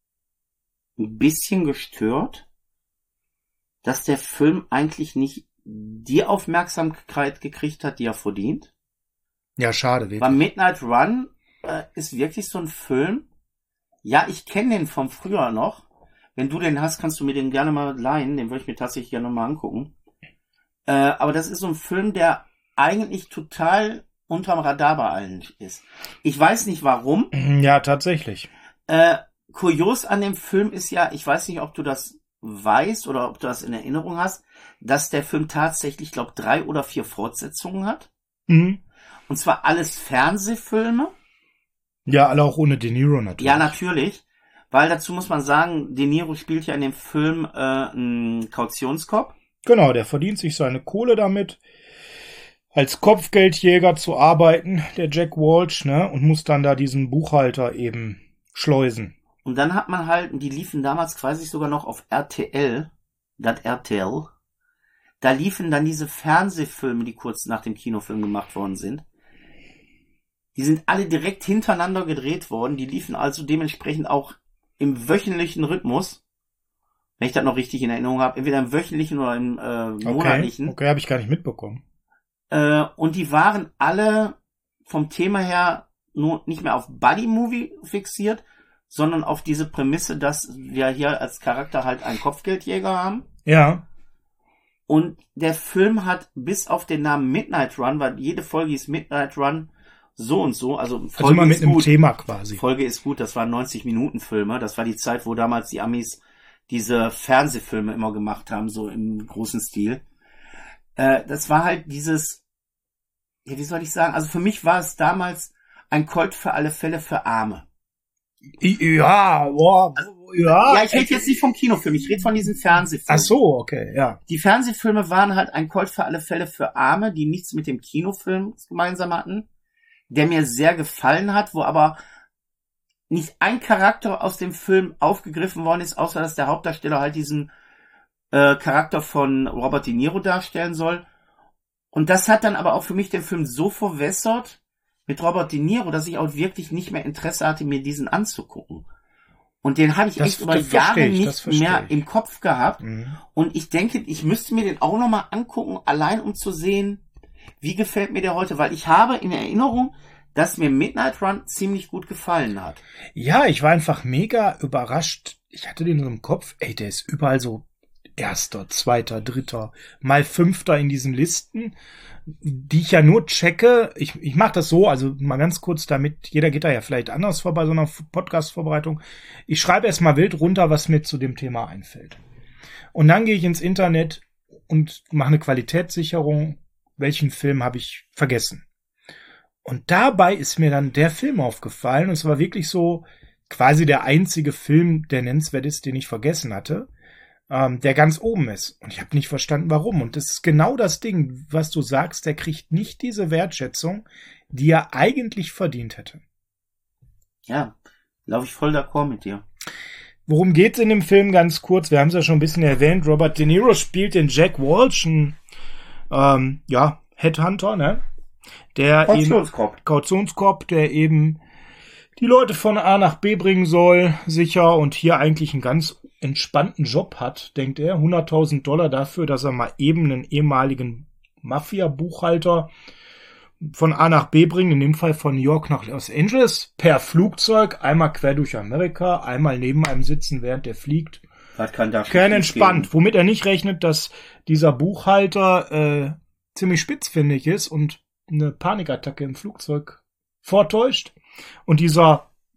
ein bisschen gestört, dass der Film eigentlich nicht die Aufmerksamkeit gekriegt hat, die er verdient. Ja, schade, wirklich. Bei Midnight Run äh, ist wirklich so ein Film, ja, ich kenne den vom früher noch. Wenn du den hast, kannst du mir den gerne mal leihen, den würde ich mir tatsächlich gerne mal angucken. Äh, aber das ist so ein Film, der eigentlich total unterm Radar bei allen ist. Ich weiß nicht warum. Ja, tatsächlich. Äh, kurios an dem Film ist ja, ich weiß nicht, ob du das weißt oder ob du das in Erinnerung hast, dass der Film tatsächlich, glaube ich, drei oder vier Fortsetzungen hat. Mhm. Und zwar alles Fernsehfilme. Ja, alle auch ohne De Niro natürlich. Ja, natürlich. Weil dazu muss man sagen, De Niro spielt ja in dem Film äh, einen Kautionskopf. Genau, der verdient sich seine Kohle damit, als Kopfgeldjäger zu arbeiten, der Jack Walsh, ne, und muss dann da diesen Buchhalter eben schleusen. Und dann hat man halt, die liefen damals quasi sogar noch auf R T L, das R T L. Da liefen dann diese Fernsehfilme, die kurz nach dem Kinofilm gemacht worden sind. Die sind alle direkt hintereinander gedreht worden. Die liefen also dementsprechend auch im wöchentlichen Rhythmus. Wenn ich das noch richtig in Erinnerung habe, entweder im wöchentlichen oder im äh, monatlichen. Okay, okay, habe ich gar nicht mitbekommen. Äh, und die waren alle vom Thema her nur nicht mehr auf Buddy-Movie fixiert, sondern auf diese Prämisse, dass wir hier als Charakter halt einen Kopfgeldjäger haben. Ja. Und der Film hat bis auf den Namen Midnight Run, weil jede Folge ist Midnight Run so und so, also Folge also immer mit ist einem gut. Thema quasi. Folge ist gut, das waren neunzig Minuten Filme, das war die Zeit, wo damals die Amis diese Fernsehfilme immer gemacht haben, so im großen Stil. Äh, das war halt dieses, ja, wie soll ich sagen, also für mich war es damals ein Colt für alle Fälle für Arme. Ja, boah, Also, ja. Ja, ich rede jetzt nicht vom Kinofilm, ich rede von diesen Fernsehfilmen. Ach so, okay, ja. Die Fernsehfilme waren halt ein Colt für alle Fälle für Arme, die nichts mit dem Kinofilm gemeinsam hatten, der mir sehr gefallen hat, wo aber nicht ein Charakter aus dem Film aufgegriffen worden ist, außer dass der Hauptdarsteller halt diesen äh, Charakter von Robert De Niro darstellen soll. Und das hat dann aber auch für mich den Film so verwässert mit Robert De Niro, dass ich auch wirklich nicht mehr Interesse hatte, mir diesen anzugucken. Und den habe ich Das- echt über das versteh Jahre ich, das nicht versteh mehr ich. im Kopf gehabt. Mhm. Und ich denke, ich müsste mir den auch nochmal angucken, allein um zu sehen, wie gefällt mir der heute. Weil ich habe in Erinnerung, dass mir Midnight Run ziemlich gut gefallen hat. Ja, ich war einfach mega überrascht. Ich hatte den so im Kopf, ey, der ist überall so erster, zweiter, dritter, mal fünfter in diesen Listen, die ich ja nur checke. Ich, ich mache das so, also mal ganz kurz damit, jeder geht da ja vielleicht anders vor bei so einer Podcast-Vorbereitung. Ich schreibe erst mal wild runter, was mir zu dem Thema einfällt. Und dann gehe ich ins Internet und mache eine Qualitätssicherung, welchen Film habe ich vergessen. Und dabei ist mir dann der Film aufgefallen und es war wirklich so quasi der einzige Film, der nennenswert ist, den ich vergessen hatte, ähm, der ganz oben ist. Und ich habe nicht verstanden, warum. Und das ist genau das Ding, was du sagst, der kriegt nicht diese Wertschätzung, die er eigentlich verdient hätte. Ja, laufe ich voll d'accord mit dir. Worum geht's in dem Film ganz kurz? Wir haben es ja schon ein bisschen erwähnt. Robert De Niro spielt den Jack Walsh, ein ähm, ja, Headhunter, ne? Der Kautionskorb. eben, Kautionskorb, der eben die Leute von A nach B bringen soll, sicher, und hier eigentlich einen ganz entspannten Job hat, denkt er. hunderttausend Dollar dafür, dass er mal eben einen ehemaligen Mafia-Buchhalter von A nach B bringt, in dem Fall von New York nach Los Angeles, per Flugzeug, einmal quer durch Amerika, einmal neben einem sitzen, während der fliegt. Was kann da Kein entspannt, womit er nicht rechnet, dass dieser Buchhalter äh, ziemlich spitzfindig ist und eine Panikattacke im Flugzeug vortäuscht. Und dieser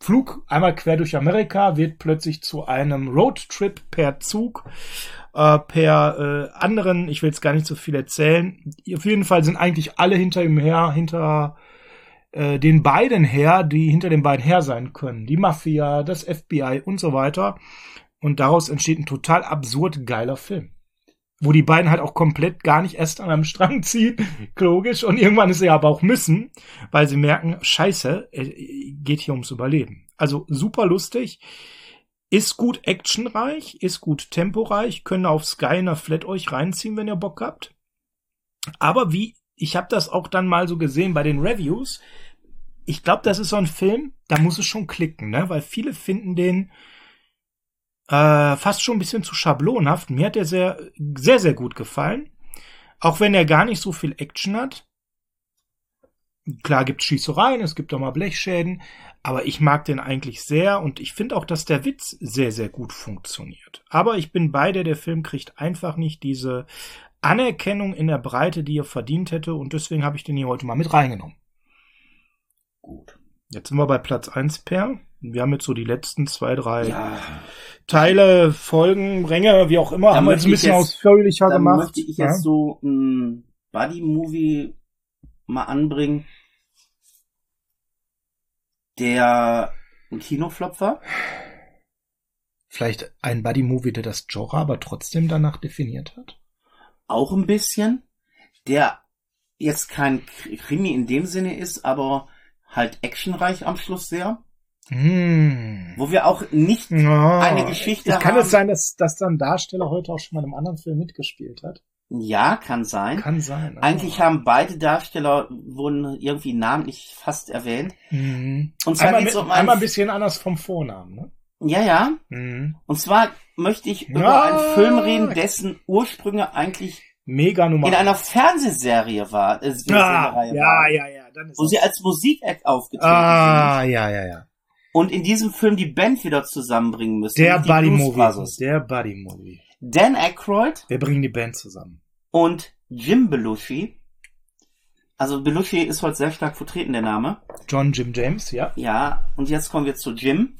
Flug einmal quer durch Amerika wird plötzlich zu einem Roadtrip per Zug, äh, per äh, anderen, ich will jetzt gar nicht so viel erzählen. Auf jeden Fall sind eigentlich alle hinter ihm her, hinter äh, den beiden her, die hinter den beiden her sein können. Die Mafia, das F B I und so weiter. Und daraus entsteht ein total absurd geiler Film. Wo die beiden halt auch komplett gar nicht erst an einem Strang ziehen, logisch. Und irgendwann ist sie aber auch müssen, weil sie merken, scheiße, geht hier ums Überleben. Also super lustig, ist gut actionreich, ist gut temporeich, können auf Sky in der Flat euch reinziehen, wenn ihr Bock habt. Aber wie, ich habe das auch dann mal so gesehen bei den Reviews, ich glaube, das ist so ein Film, da muss es schon klicken, ne? Weil viele finden den Äh, fast schon ein bisschen zu schablonhaft. Mir hat er sehr, sehr, sehr gut gefallen. Auch wenn er gar nicht so viel Action hat. Klar gibt's Schießereien, es gibt auch mal Blechschäden, aber ich mag den eigentlich sehr und ich finde auch, dass der Witz sehr, sehr gut funktioniert. Aber ich bin bei dir, der Film kriegt einfach nicht diese Anerkennung in der Breite, die er verdient hätte und deswegen habe ich den hier heute mal mit reingenommen. Gut. Jetzt sind wir bei Platz eins, Per. Wir haben jetzt so die letzten zwei, drei Ja. Teile, Folgen, Ränge, wie auch immer, Da haben wir jetzt ein bisschen jetzt, ausführlicher da gemacht. möchte ich jetzt ja? so ein Buddy-Movie mal anbringen, der ein Kinoflop war. Vielleicht ein Buddy-Movie, der das Genre aber trotzdem danach definiert hat? Auch ein bisschen. Der jetzt kein Krimi in dem Sinne ist, aber halt actionreich am Schluss sehr. Hm. Wo wir auch nicht Oh, eine Geschichte kann haben. Kann es sein, dass, dass dann Darsteller heute auch schon mal in einem anderen Film mitgespielt hat? Ja, kann sein. Kann sein. Eigentlich haben beide Darsteller, wurden irgendwie namentlich fast erwähnt. Mhm. Und zwar einmal, geht's mit, um einen, einmal ein bisschen anders vom Vornamen, ne? Ja, ja. Mhm. Und zwar möchte ich über Ja. einen Film reden, dessen Ursprünge eigentlich Mega Nummer. in einer Fernsehserie war. Äh, ah, Serie ja, war, ja, ja. Dann ist wo das- sie als Musikact aufgetreten ah, sind. ja, ja, ja. Und in diesem Film die Band wieder zusammenbringen müssen. Der die Blues Buddy-Movie. Brothers. Der Buddy-Movie. Dan Aykroyd Wir bringen die Band zusammen. und Jim Belushi. Also Belushi ist heute sehr stark vertreten, der Name. John Jim James, ja. Ja, und jetzt kommen wir zu Jim.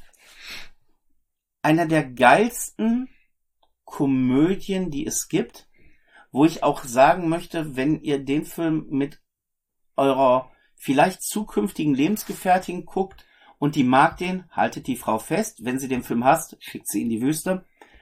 Einer der geilsten Komödien, die es gibt, wo ich auch sagen möchte, wenn ihr den Film mit eurer vielleicht zukünftigen Lebensgefährtin guckt und die mag den, haltet die Frau fest. Wenn sie den Film hasst, schickt sie in die Wüste.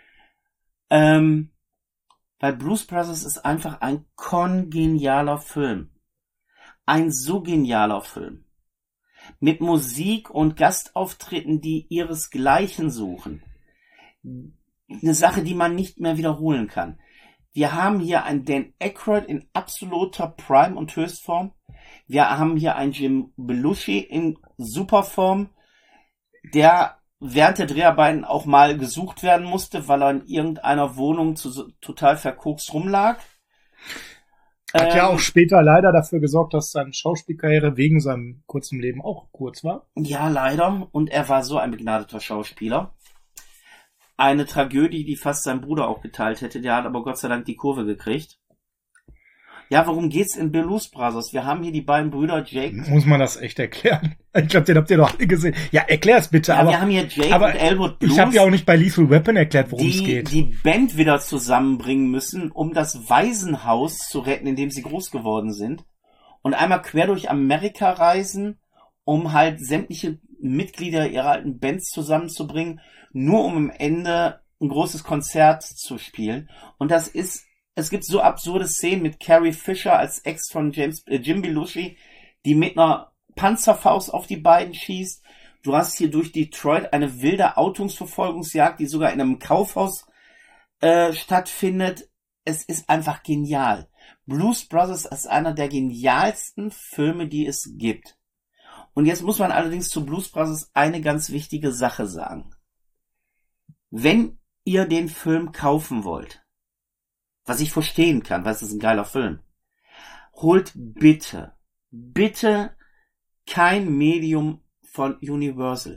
Ähm, weil Blues Brothers ist einfach ein kongenialer Film. Ein so genialer Film. Mit Musik und Gastauftritten, die ihresgleichen suchen. Eine Sache, die man nicht mehr wiederholen kann. Wir haben hier einen Dan Aykroyd in absoluter Prime und Höchstform. Wir haben hier einen Jim Belushi in Superform, der während der Dreharbeiten auch mal gesucht werden musste, weil er in irgendeiner Wohnung zu, total verkokst rumlag. Hat ähm, ja auch später leider dafür gesorgt, dass seine Schauspielkarriere wegen seinem kurzen Leben auch kurz war. Ja, leider. Und er war so ein begnadeter Schauspieler. Eine Tragödie, die fast sein Bruder auch geteilt hätte. Der hat aber Gott sei Dank die Kurve gekriegt. Ja, worum geht's in Blues Brothers? Wir haben hier die beiden Brüder Jake. Muss man das echt erklären? Ich glaube, den habt ihr doch alle gesehen. Ja, erklär's bitte. Ja, aber wir haben hier Jake aber und Elwood Blues, ich habe ja auch nicht bei Lethal Weapon erklärt, worum es die geht. die Band wieder zusammenbringen müssen, um das Waisenhaus zu retten, in dem sie groß geworden sind. Und einmal quer durch Amerika reisen, um halt sämtliche Mitglieder ihrer alten Bands zusammenzubringen, nur um am Ende ein großes Konzert zu spielen. Und das ist, es gibt so absurde Szenen mit Carrie Fisher als Ex von James, äh, Jim Belushi, die mit einer Panzerfaust auf die beiden schießt. Du hast hier durch Detroit eine wilde Autosverfolgungsjagd, die sogar in einem Kaufhaus äh, stattfindet. Es ist einfach genial. Blues Brothers ist einer der genialsten Filme, die es gibt. Und jetzt muss man allerdings zu Blues Brothers eine ganz wichtige Sache sagen. Wenn ihr den Film kaufen wollt, was ich verstehen kann, weil es ist ein geiler Film, holt bitte, bitte kein Medium von Universal.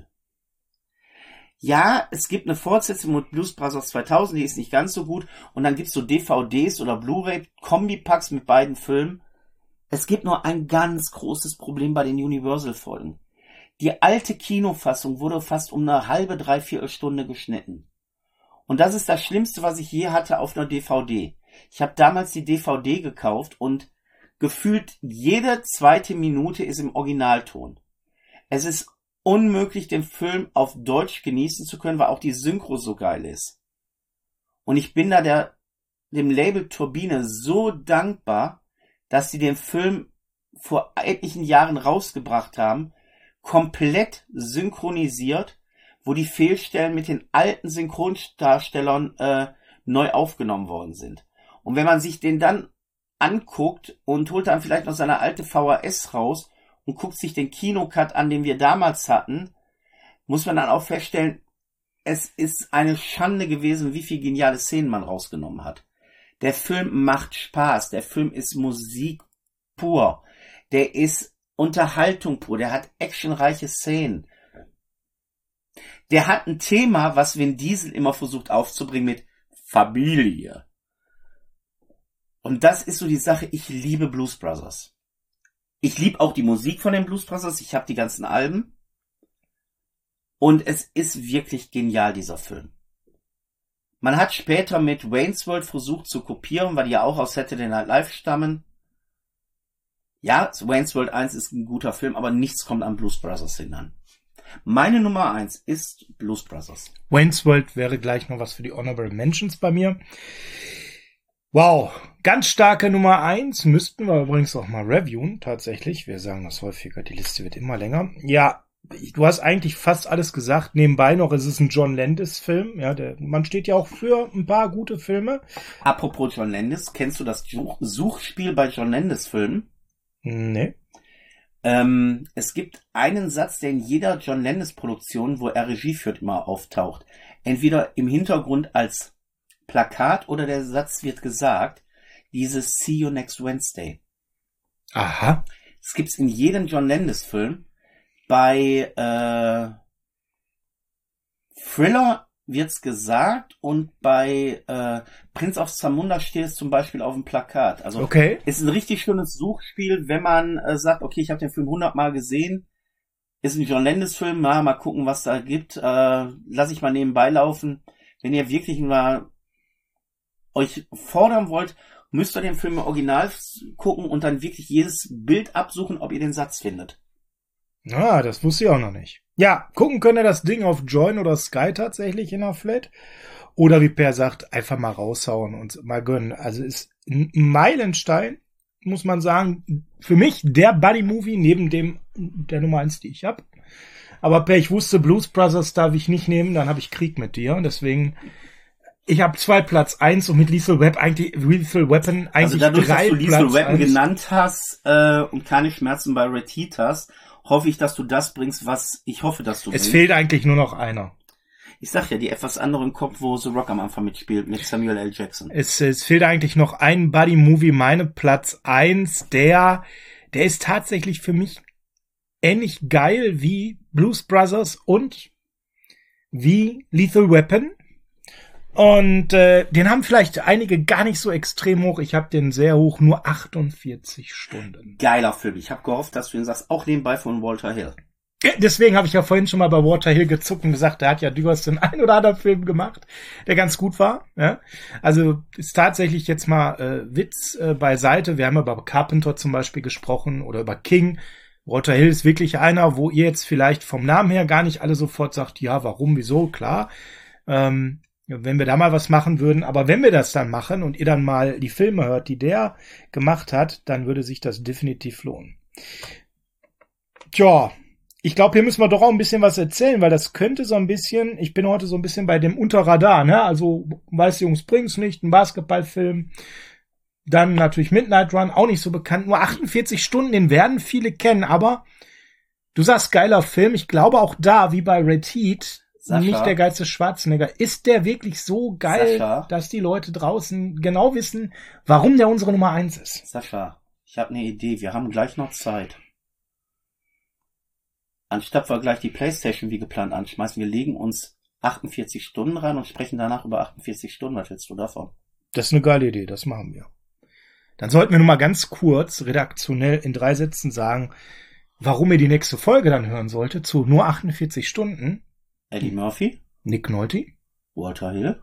Ja, es gibt eine Fortsetzung mit Blues Brothers zweitausend, die ist nicht ganz so gut. Und dann gibt's so D V Ds oder Blu-ray-Kombipacks mit beiden Filmen. Es gibt nur ein ganz großes Problem bei den Universal-Folgen. Die alte Kinofassung wurde fast um eine halbe, dreiviertel Stunde geschnitten. Und das ist das Schlimmste, was ich je hatte auf einer D V D. Ich habe damals die D V D gekauft und gefühlt jede zweite Minute ist im Originalton. Es ist unmöglich, den Film auf Deutsch genießen zu können, weil auch die Synchro so geil ist. Und ich bin da der, dem Label Turbine so dankbar, dass sie den Film vor etlichen Jahren rausgebracht haben, komplett synchronisiert, wo die Fehlstellen mit den alten Synchrondarstellern äh, neu aufgenommen worden sind. Und wenn man sich den dann anguckt und holt dann vielleicht noch seine alte V H S raus und guckt sich den Kinocut an, den wir damals hatten, muss man dann auch feststellen, es ist eine Schande gewesen, wie viele geniale Szenen man rausgenommen hat. Der Film macht Spaß, der Film ist Musik pur, der ist Unterhaltung pur, der hat actionreiche Szenen. Der hat ein Thema, was Vin Diesel immer versucht aufzubringen mit Familie. Und das ist so die Sache, ich liebe Blues Brothers. Ich liebe auch die Musik von den Blues Brothers, ich habe die ganzen Alben. Und es ist wirklich genial, dieser Film. Man hat später mit Wayne's World versucht zu kopieren, weil die ja auch aus Saturday Night Live stammen. Ja, Wayne's World eins ist ein guter Film, aber nichts kommt an Blues Brothers hinan. Meine Nummer eins ist Blues Brothers. Wayne's World wäre gleich noch was für die Honorable Mentions bei mir. Wow, ganz starke Nummer eins. Müssten wir übrigens auch mal reviewen, tatsächlich. Wir sagen das häufiger, die Liste wird immer länger. Ja, du hast eigentlich fast alles gesagt. Nebenbei noch, es ist ein John Landis-Film. Ja, der, man steht ja auch für ein paar gute Filme. Apropos John Landis, kennst du das Suchspiel bei John Landis-Filmen? Nee. Ähm, es gibt einen Satz, der in jeder John Landis-Produktion, wo er Regie führt, immer auftaucht. Entweder im Hintergrund als Plakat oder der Satz wird gesagt, dieses See you next Wednesday. Aha. Das gibt's in jedem John Landis-Film. Bei äh, Thriller wird's gesagt und bei äh, Prince of Zamunda steht es zum Beispiel auf dem Plakat. Also okay. Ist ein richtig schönes Suchspiel, wenn man äh, sagt, okay, ich habe den Film hundertmal gesehen, ist ein John Landis-Film, na, mal gucken, was da gibt, äh, lass ich mal nebenbei laufen. Wenn ihr wirklich mal euch fordern wollt, müsst ihr den Film im Original gucken und dann wirklich jedes Bild absuchen, ob ihr den Satz findet. Ah, das wusste ich auch noch nicht. Ja, gucken könnt ihr das Ding auf Join oder Sky tatsächlich in der Flat. Oder wie Per sagt, einfach mal raushauen und mal gönnen. Also ist ein Meilenstein, muss man sagen, für mich der Buddy-Movie neben dem der Nummer eins, die ich habe. Aber Per, ich wusste, Blues Brothers darf ich nicht nehmen, dann habe ich Krieg mit dir. Und deswegen, ich habe zwei Platz eins und mit Lethal Weapon eigentlich Lethal Weapon eigentlich also dadurch, drei dass du Lethal Platz Weapon eins. genannt hast äh, und keine Schmerzen bei Red Heat hast, hoffe ich, dass du das bringst, was ich hoffe, dass du es bringst. Es fehlt eigentlich nur noch einer. Ich sag ja, die etwas anderen Kopf, wo The Rock am Anfang mitspielt, mit Samuel L. Jackson. Es, es fehlt eigentlich noch ein Buddy-Movie, meine Platz eins, der, der ist tatsächlich für mich ähnlich geil wie Blues Brothers und wie Lethal Weapon. Und äh, den haben vielleicht einige gar nicht so extrem hoch. Ich habe den sehr hoch, nur achtundvierzig Stunden. Geiler Film. Ich habe gehofft, dass du ihn sagst, auch nebenbei von Walter Hill. Ja, deswegen habe ich ja vorhin schon mal bei Walter Hill gezuckt und gesagt, der hat ja durchaus den ein oder anderen Film gemacht, der ganz gut war. Ja? Also ist tatsächlich jetzt mal äh, Witz äh, beiseite. Wir haben über Carpenter zum Beispiel gesprochen oder über King. Walter Hill ist wirklich einer, wo ihr jetzt vielleicht vom Namen her gar nicht alle sofort sagt, ja, warum, wieso, klar. Ähm, wenn wir da mal was machen würden, aber wenn wir das dann machen und ihr dann mal die Filme hört, die der gemacht hat, dann würde sich das definitiv lohnen. Tja, ich glaube, hier müssen wir doch auch ein bisschen was erzählen, weil das könnte so ein bisschen, ich bin heute so ein bisschen bei dem Unterradar, ne? Also, Weiße Jungs bringen's nicht, ein Basketballfilm, dann natürlich Midnight Run, auch nicht so bekannt, nur achtundvierzig Stunden, den werden viele kennen, aber du sagst geiler Film, ich glaube auch da, wie bei Red Heat, Sascha, nicht der geilste Schwarzenegger, ist der wirklich so geil, Sascha, dass die Leute draußen genau wissen, warum der unsere Nummer eins ist? Sascha, ich habe eine Idee, wir haben gleich noch Zeit. Anstatt wir gleich die Playstation wie geplant anschmeißen, wir legen uns achtundvierzig Stunden rein und sprechen danach über achtundvierzig Stunden. Was hältst du davon? Das ist eine geile Idee, das machen wir. Dann sollten wir nur mal ganz kurz redaktionell in drei Sätzen sagen, warum ihr die nächste Folge dann hören solltet, zu nur achtundvierzig Stunden. Eddie Murphy, Nick Nolte, Walter Hill.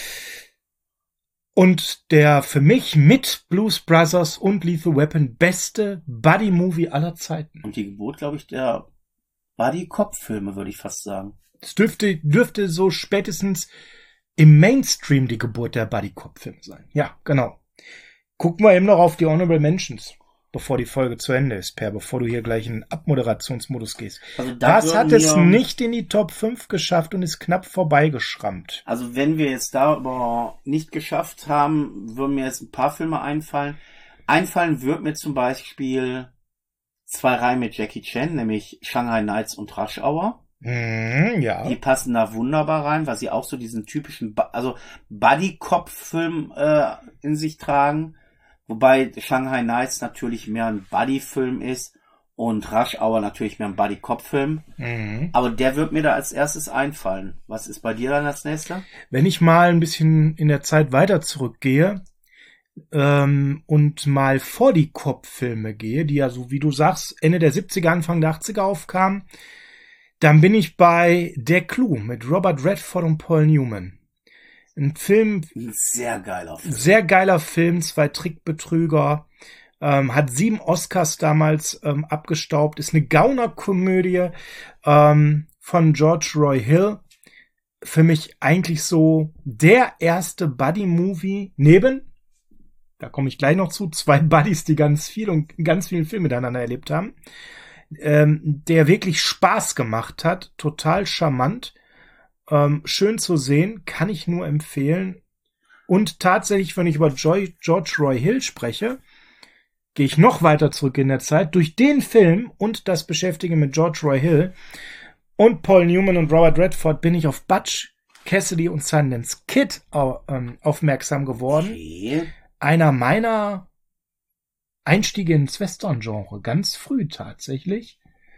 Und der für mich mit Blues Brothers und Lethal Weapon beste Buddy-Movie aller Zeiten. Und die Geburt, glaube ich, der Buddy-Cop-Filme, würde ich fast sagen. Es dürfte, dürfte so spätestens im Mainstream die Geburt der Buddy-Cop-Filme sein. Ja, genau. Gucken wir eben noch auf die Honorable Mentions, bevor die Folge zu Ende ist, Per, bevor du hier gleich in den Abmoderationsmodus gehst. Also das hat es nicht in die Top fünf geschafft und ist knapp vorbeigeschrammt. Also wenn wir jetzt da aber nicht geschafft haben, würden mir jetzt ein paar Filme einfallen. Einfallen wird mir zum Beispiel zwei Reihen mit Jackie Chan, nämlich Shanghai Nights und Rush Hour. Mm, ja. Die passen da wunderbar rein, weil sie auch so diesen typischen, also Buddy-Cop-Film äh, in sich tragen. Wobei Shanghai Nights natürlich mehr ein Buddy-Film ist und Rush Hour natürlich mehr ein Buddy-Cop-Film. Mhm. Aber der wird mir da als erstes einfallen. Was ist bei dir dann als nächster? Wenn ich mal ein bisschen in der Zeit weiter zurückgehe ähm, und mal vor die Cop-Filme gehe, die ja so, wie du sagst, Ende der siebziger, Anfang der achtziger aufkamen, dann bin ich bei Der Clou mit Robert Redford und Paul Newman. Ein Film. Ein sehr geiler Film. Sehr geiler Film, zwei Trickbetrüger. Ähm, hat sieben Oscars damals ähm, abgestaubt. Ist eine Gaunerkomödie ähm, von George Roy Hill. Für mich eigentlich so der erste Buddy-Movie neben, da komme ich gleich noch zu, zwei Buddies, die ganz viel und ganz viele Filme miteinander erlebt haben. Ähm, der wirklich Spaß gemacht hat, total charmant, ähm, schön zu sehen, kann ich nur empfehlen. Und tatsächlich, wenn ich über Joy, George Roy Hill spreche, gehe ich noch weiter zurück in der Zeit. Durch den Film und das Beschäftigen mit George Roy Hill und Paul Newman und Robert Redford bin ich auf Butch Cassidy und Sundance Kid au, ähm, aufmerksam geworden. Okay. Einer meiner Einstiege ins Western-Genre, ganz früh tatsächlich.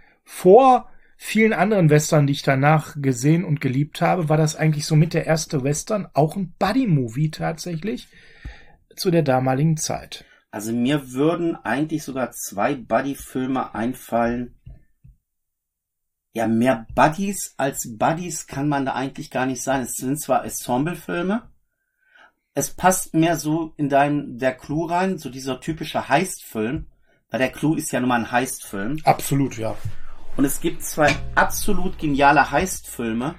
Vor vielen anderen Western, die ich danach gesehen und geliebt habe, war das eigentlich somit der erste Western, auch ein Buddy-Movie tatsächlich, zu der damaligen Zeit. Also mir würden eigentlich sogar zwei Buddy-Filme einfallen. Ja, mehr Buddies als Buddies kann man da eigentlich gar nicht sein. Es sind zwar Ensemble-Filme, es passt mehr so in dein Der Clou rein, so dieser typische Heist-Film, weil Der Clou ist ja nun mal ein Heist-Film. Absolut, ja. Und es gibt zwei absolut geniale Heist-Filme,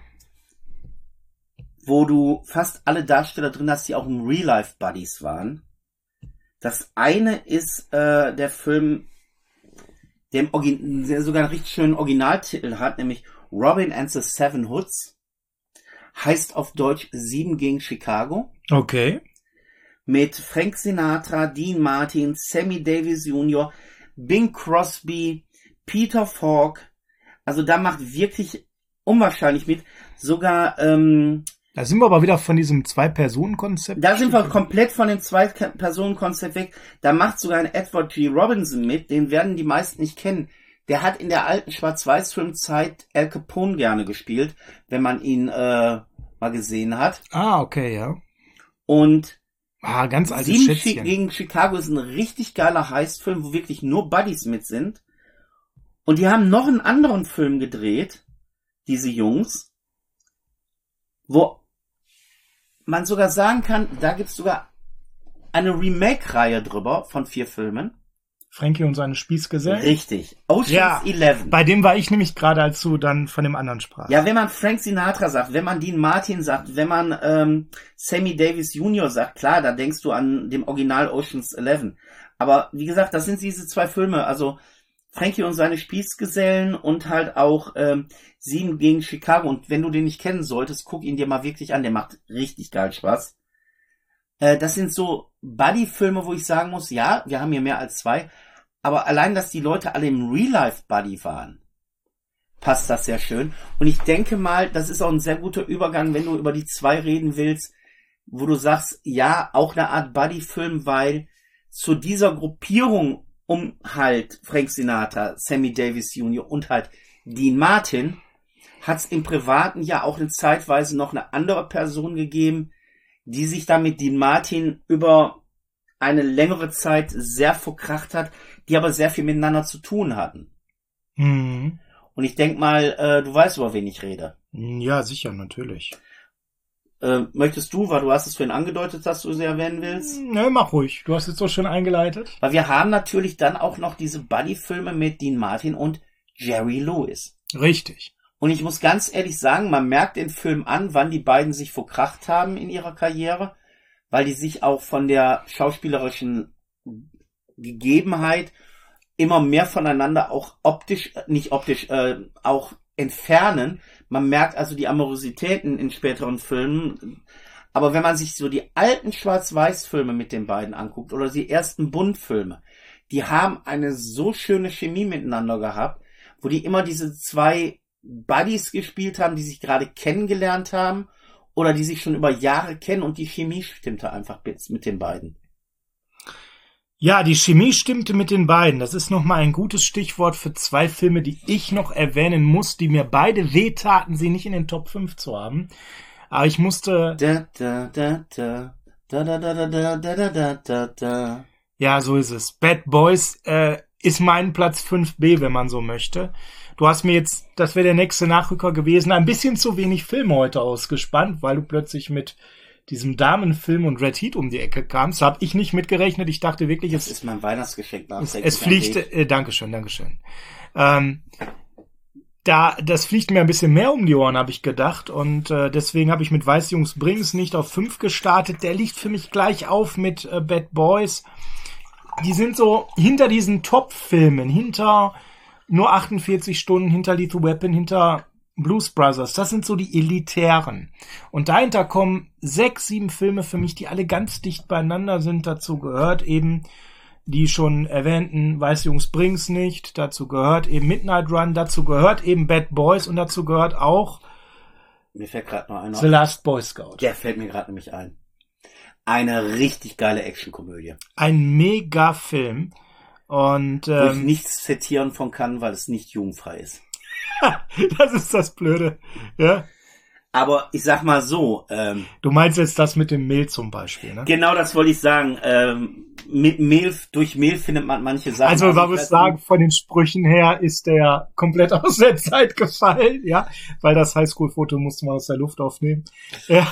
wo du fast alle Darsteller drin hast, die auch im Real-Life-Buddies waren. Das eine ist äh, der Film, der, im Origin- der sogar einen richtig schönen Originaltitel hat, nämlich Robin and the Seven Hoods. Heißt auf Deutsch Sieben gegen Chicago. Okay. Mit Frank Sinatra, Dean Martin, Sammy Davis Junior, Bing Crosby, Peter Falk. Also da macht wirklich unwahrscheinlich mit. Sogar, ähm, da sind wir aber wieder von diesem Zwei-Personen-Konzept. Da sind wir komplett von dem Zwei-Personen-Konzept weg. Da macht sogar ein Edward G. Robinson mit. Den werden die meisten nicht kennen. Der hat in der alten Schwarz-Weiß-Filmzeit Al Capone gerne gespielt, wenn man ihn äh, mal gesehen hat. Ah, okay, ja. Und ah, ganz altes Sieben Schätzchen. gegen Chicago ist ein richtig geiler Heistfilm, wo wirklich nur Buddies mit sind. Und die haben noch einen anderen Film gedreht, diese Jungs, wo man sogar sagen kann, da gibt's sogar eine Remake-Reihe drüber von vier Filmen. Frankie und seine Spießgesellen? Richtig. Ocean's ja, Eleven. Bei dem war ich nämlich gerade, als du dann von dem anderen sprachst. Ja, wenn man Frank Sinatra sagt, wenn man Dean Martin sagt, wenn man ähm, Sammy Davis Junior sagt, klar, da denkst du an dem Original Ocean's Eleven. Aber wie gesagt, das sind diese zwei Filme, also Frankie und seine Spießgesellen und halt auch ähm, Sieben gegen Chicago. Und wenn du den nicht kennen solltest, guck ihn dir mal wirklich an, der macht richtig geil Spaß. Äh, das sind so Buddy-Filme, wo ich sagen muss, ja, wir haben hier mehr als zwei, aber allein, dass die Leute alle im Real-Life-Buddy waren, passt das sehr schön. Und ich denke mal, das ist auch ein sehr guter Übergang, wenn du über die zwei reden willst, wo du sagst, ja, auch eine Art Buddy-Film, weil zu dieser Gruppierung um halt Frank Sinatra, Sammy Davis Junior und halt Dean Martin hat es im Privaten ja auch eine zeitweise noch eine andere Person gegeben, die sich da mit Dean Martin über eine längere Zeit sehr verkracht hat, die aber sehr viel miteinander zu tun hatten. Mhm. Und ich denk mal, äh, du weißt, über wen ich rede. Ja, sicher, natürlich. Äh, möchtest du, weil du hast es vorhin angedeutet, dass du sie erwähnen willst? Ne, mach ruhig. Du hast es so schön eingeleitet. Weil wir haben natürlich dann auch noch diese Buddy-Filme mit Dean Martin und Jerry Lewis. Richtig. Und ich muss ganz ehrlich sagen, man merkt den Film an, wann die beiden sich verkracht haben in ihrer Karriere, weil die sich auch von der schauspielerischen Gegebenheit immer mehr voneinander auch optisch, nicht optisch, äh, auch entfernen. Man merkt also die Amorositäten in späteren Filmen. Aber wenn man sich so die alten Schwarz-Weiß-Filme mit den beiden anguckt oder die ersten Bund-Filme, die haben eine so schöne Chemie miteinander gehabt, wo die immer diese zwei Buddies gespielt haben, die sich gerade kennengelernt haben oder die sich schon über Jahre kennen und die Chemie stimmte einfach mit den beiden. Ja, die Chemie stimmte mit den beiden. Das ist nochmal ein gutes Stichwort für zwei Filme, die ich noch erwähnen muss, die mir beide wehtaten, sie nicht in den Top fünf zu haben. Aber ich musste... Da, da, da, da, da, da, da, da, da, da, da, da. Ja, so ist es. Bad Boys äh, ist mein Platz fünf b, wenn man so möchte. Du hast mir jetzt, das wäre der nächste Nachrücker gewesen, ein bisschen zu wenig Filme heute ausgespannt, weil du plötzlich mit diesem Damenfilm und Red Heat um die Ecke kamst. Da habe ich nicht mitgerechnet. Ich dachte wirklich, das es ist mein Weihnachtsgeschenk nach es, es fliegt. Äh, Dankeschön, Dankeschön. Ähm, da, das fliegt mir ein bisschen mehr um die Ohren, habe ich gedacht. Und äh, deswegen habe ich mit Weiß Jungs Bring's nicht auf fünf gestartet. Der liegt für mich gleich auf mit äh, Bad Boys. Die sind so hinter diesen Top-Filmen, hinter nur achtundvierzig Stunden, hinter Lethal Weapon, hinter Blues Brothers. Das sind so die elitären. Und dahinter kommen sechs, sieben Filme für mich, die alle ganz dicht beieinander sind. Dazu gehört eben die schon erwähnten Weiß Jungs Bring's nicht. Dazu gehört eben Midnight Run. Dazu gehört eben Bad Boys. Und dazu gehört auch mir fällt gerade noch einer The Last Boy Scout. Der fällt mir gerade nämlich ein. Eine richtig geile Actionkomödie. Ein Mega-Film. Und ähm, wo ich nichts zitieren von kann, weil es nicht jugendfrei ist. Das ist das Blöde. Ja. Aber ich sag mal so. Ähm, du meinst jetzt das mit dem Mehl zum Beispiel, ne? Genau, das wollte ich sagen. Ähm, mit Mehl, durch Mehl findet man manche Sachen. Also, man muss sagen, von den Sprüchen her ist der komplett aus der Zeit gefallen, ja, weil das Highschool-Foto musste man aus der Luft aufnehmen. Ja.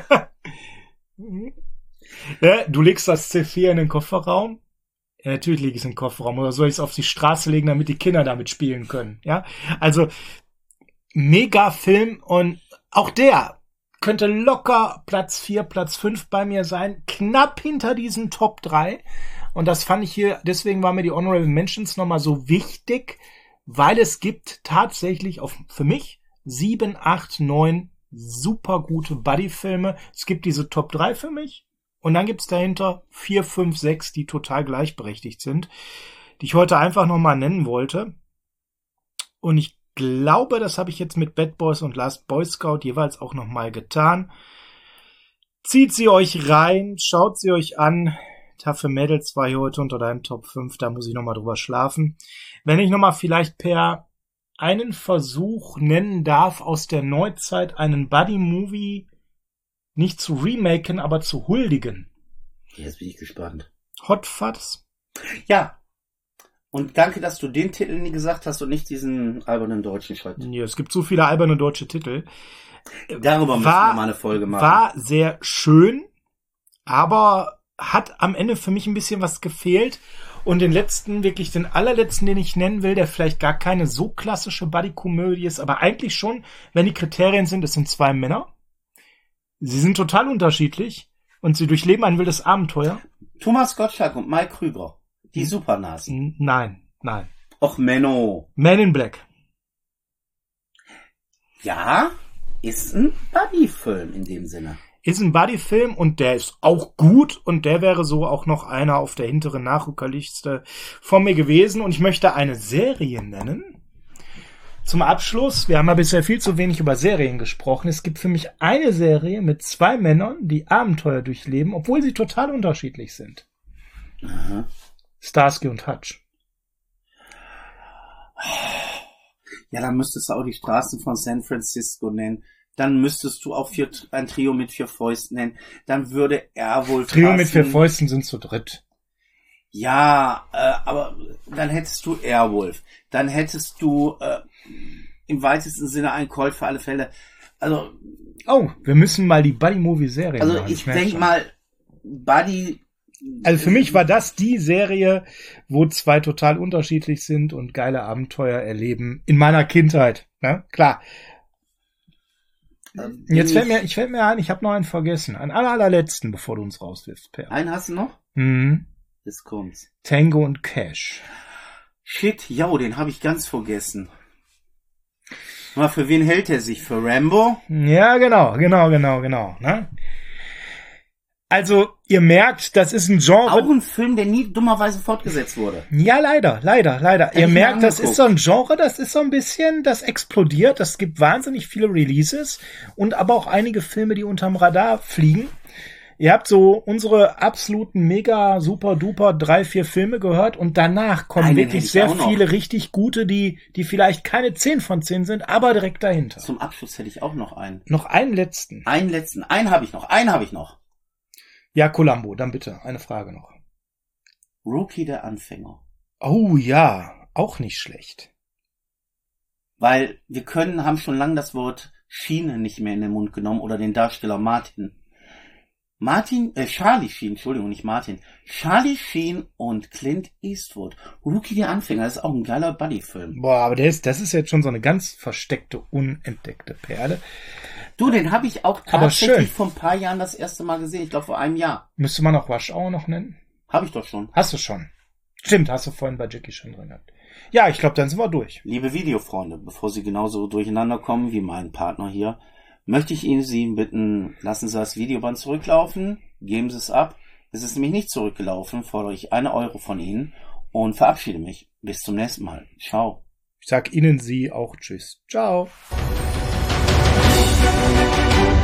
Ja, du legst das C vier in den Kofferraum. Ja, natürlich lege ich es in den Kofferraum. Oder soll ich es auf die Straße legen, damit die Kinder damit spielen können? Ja, also mega Film und auch der könnte locker Platz vier, Platz fünf bei mir sein. Knapp hinter diesen Top drei. Und das fand ich hier, deswegen waren mir die Honorable Mentions nochmal so wichtig, weil es gibt tatsächlich auf, für mich sieben, acht, neun super gute Buddy-Filme. Es gibt diese Top drei für mich. Und dann gibt's dahinter vier, fünf, sechs, die total gleichberechtigt sind, die ich heute einfach nochmal nennen wollte. Und ich glaube, das habe ich jetzt mit Bad Boys und Last Boy Scout jeweils auch nochmal getan. Zieht sie euch rein, schaut sie euch an. Taffe Mädels war hier heute unter deinen Top fünf, da muss ich nochmal drüber schlafen. Wenn ich nochmal vielleicht per einen Versuch nennen darf, aus der Neuzeit einen Buddy-Movie nicht zu remaken, aber zu huldigen. Jetzt bin ich gespannt. Hot Fuzz? Ja. Und danke, dass du den Titel nie gesagt hast und nicht diesen albernen deutschen Schrott. Ja, es gibt so viele alberne deutsche Titel. Darüber müssen wir mal eine Folge machen. War sehr schön, aber hat am Ende für mich ein bisschen was gefehlt. Und den letzten, wirklich den allerletzten, den ich nennen will, der vielleicht gar keine so klassische Buddy-Komödie ist, aber eigentlich schon, wenn die Kriterien sind, es sind zwei Männer. Sie sind total unterschiedlich und sie durchleben ein wildes Abenteuer. Thomas Gottschalk und Mike Krüger. Die Supernasen. N- Nein, nein. Och, Menno. Man in Black. Ja, ist ein Buddy-Film in dem Sinne. Ist ein Buddy-Film und der ist auch gut und der wäre so auch noch einer auf der hinteren Nachrückerliste von mir gewesen. Und ich möchte eine Serie nennen. Zum Abschluss, wir haben ja bisher viel zu wenig über Serien gesprochen. Es gibt für mich eine Serie mit zwei Männern, die Abenteuer durchleben, obwohl sie total unterschiedlich sind. Aha. Starsky und Hutch. Ja, dann müsstest du auch die Straßen von San Francisco nennen. Dann müsstest du auch vier, ein Trio mit vier Fäusten nennen. Dann würde er wohl Trio passen. mit vier Fäusten sind zu dritt. Ja, äh, aber dann hättest du Airwolf, dann hättest du äh, im weitesten Sinne einen Colt für alle Fälle. Also oh, wir müssen mal die Buddy-Movie-Serie Also machen. ich denke mal, Buddy... Also für mich war das die Serie, wo zwei total unterschiedlich sind und geile Abenteuer erleben in meiner Kindheit. Ne? Klar. Ähm, Jetzt fällt mir, ich fällt mir ein, ich habe noch einen vergessen. Einen aller, allerletzten, bevor du uns rauswirfst, Per. Einen hast du noch? Mhm. Jetzt kommt's. Tango und Cash. Shit, ja, den habe ich ganz vergessen. Mal, für wen hält er sich? Für Rambo? Ja, genau, genau, genau, genau. Ne? Also, ihr merkt, das ist ein Genre. Auch ein Film, der nie dummerweise fortgesetzt wurde. Ja, leider, leider, leider. Hab Ihr ich merkt, mir das angeguckt. ist so ein Genre, das ist so ein bisschen, das explodiert. Es gibt wahnsinnig viele Releases und aber auch einige Filme, die unterm Radar fliegen. Ihr habt so unsere absoluten mega super duper drei, vier Filme gehört und danach kommen Einen hätte wirklich ich sehr auch noch. viele richtig gute, die, die vielleicht keine zehn von zehn sind, aber direkt dahinter. Zum Abschluss hätte ich auch noch einen. Noch einen letzten. Einen letzten. Einen habe ich noch. Einen habe ich noch. Ja, Columbo, dann bitte, eine Frage noch. Rookie der Anfänger. Oh ja, auch nicht schlecht. Weil wir können, haben schon lange das Wort Schiene nicht mehr in den Mund genommen oder den Darsteller Martin. Martin, äh, Charlie Sheen, Entschuldigung, nicht Martin. Charlie Sheen und Clint Eastwood. Rookie der Anfänger, das ist auch ein geiler Buddy-Film. Boah, aber der ist, das ist jetzt schon so eine ganz versteckte, unentdeckte Perle. Du, den habe ich auch Aber tatsächlich schön. vor ein paar Jahren das erste Mal gesehen. Ich glaube vor einem Jahr. Müsste man auch Rush Hour noch nennen? Habe ich doch schon. Hast du schon. Stimmt, hast du vorhin bei Jackie schon drin gehabt. Ja, ich glaube, dann sind wir durch. Liebe Videofreunde, bevor Sie genauso durcheinander kommen wie mein Partner hier, möchte ich Ihnen Sie bitten, lassen Sie das Videoband zurücklaufen, geben Sie es ab. Es ist nämlich nicht zurückgelaufen, fordere ich eine Euro von Ihnen und verabschiede mich. Bis zum nächsten Mal. Ciao. Ich sag Ihnen Sie auch Tschüss. Ciao. Thank you.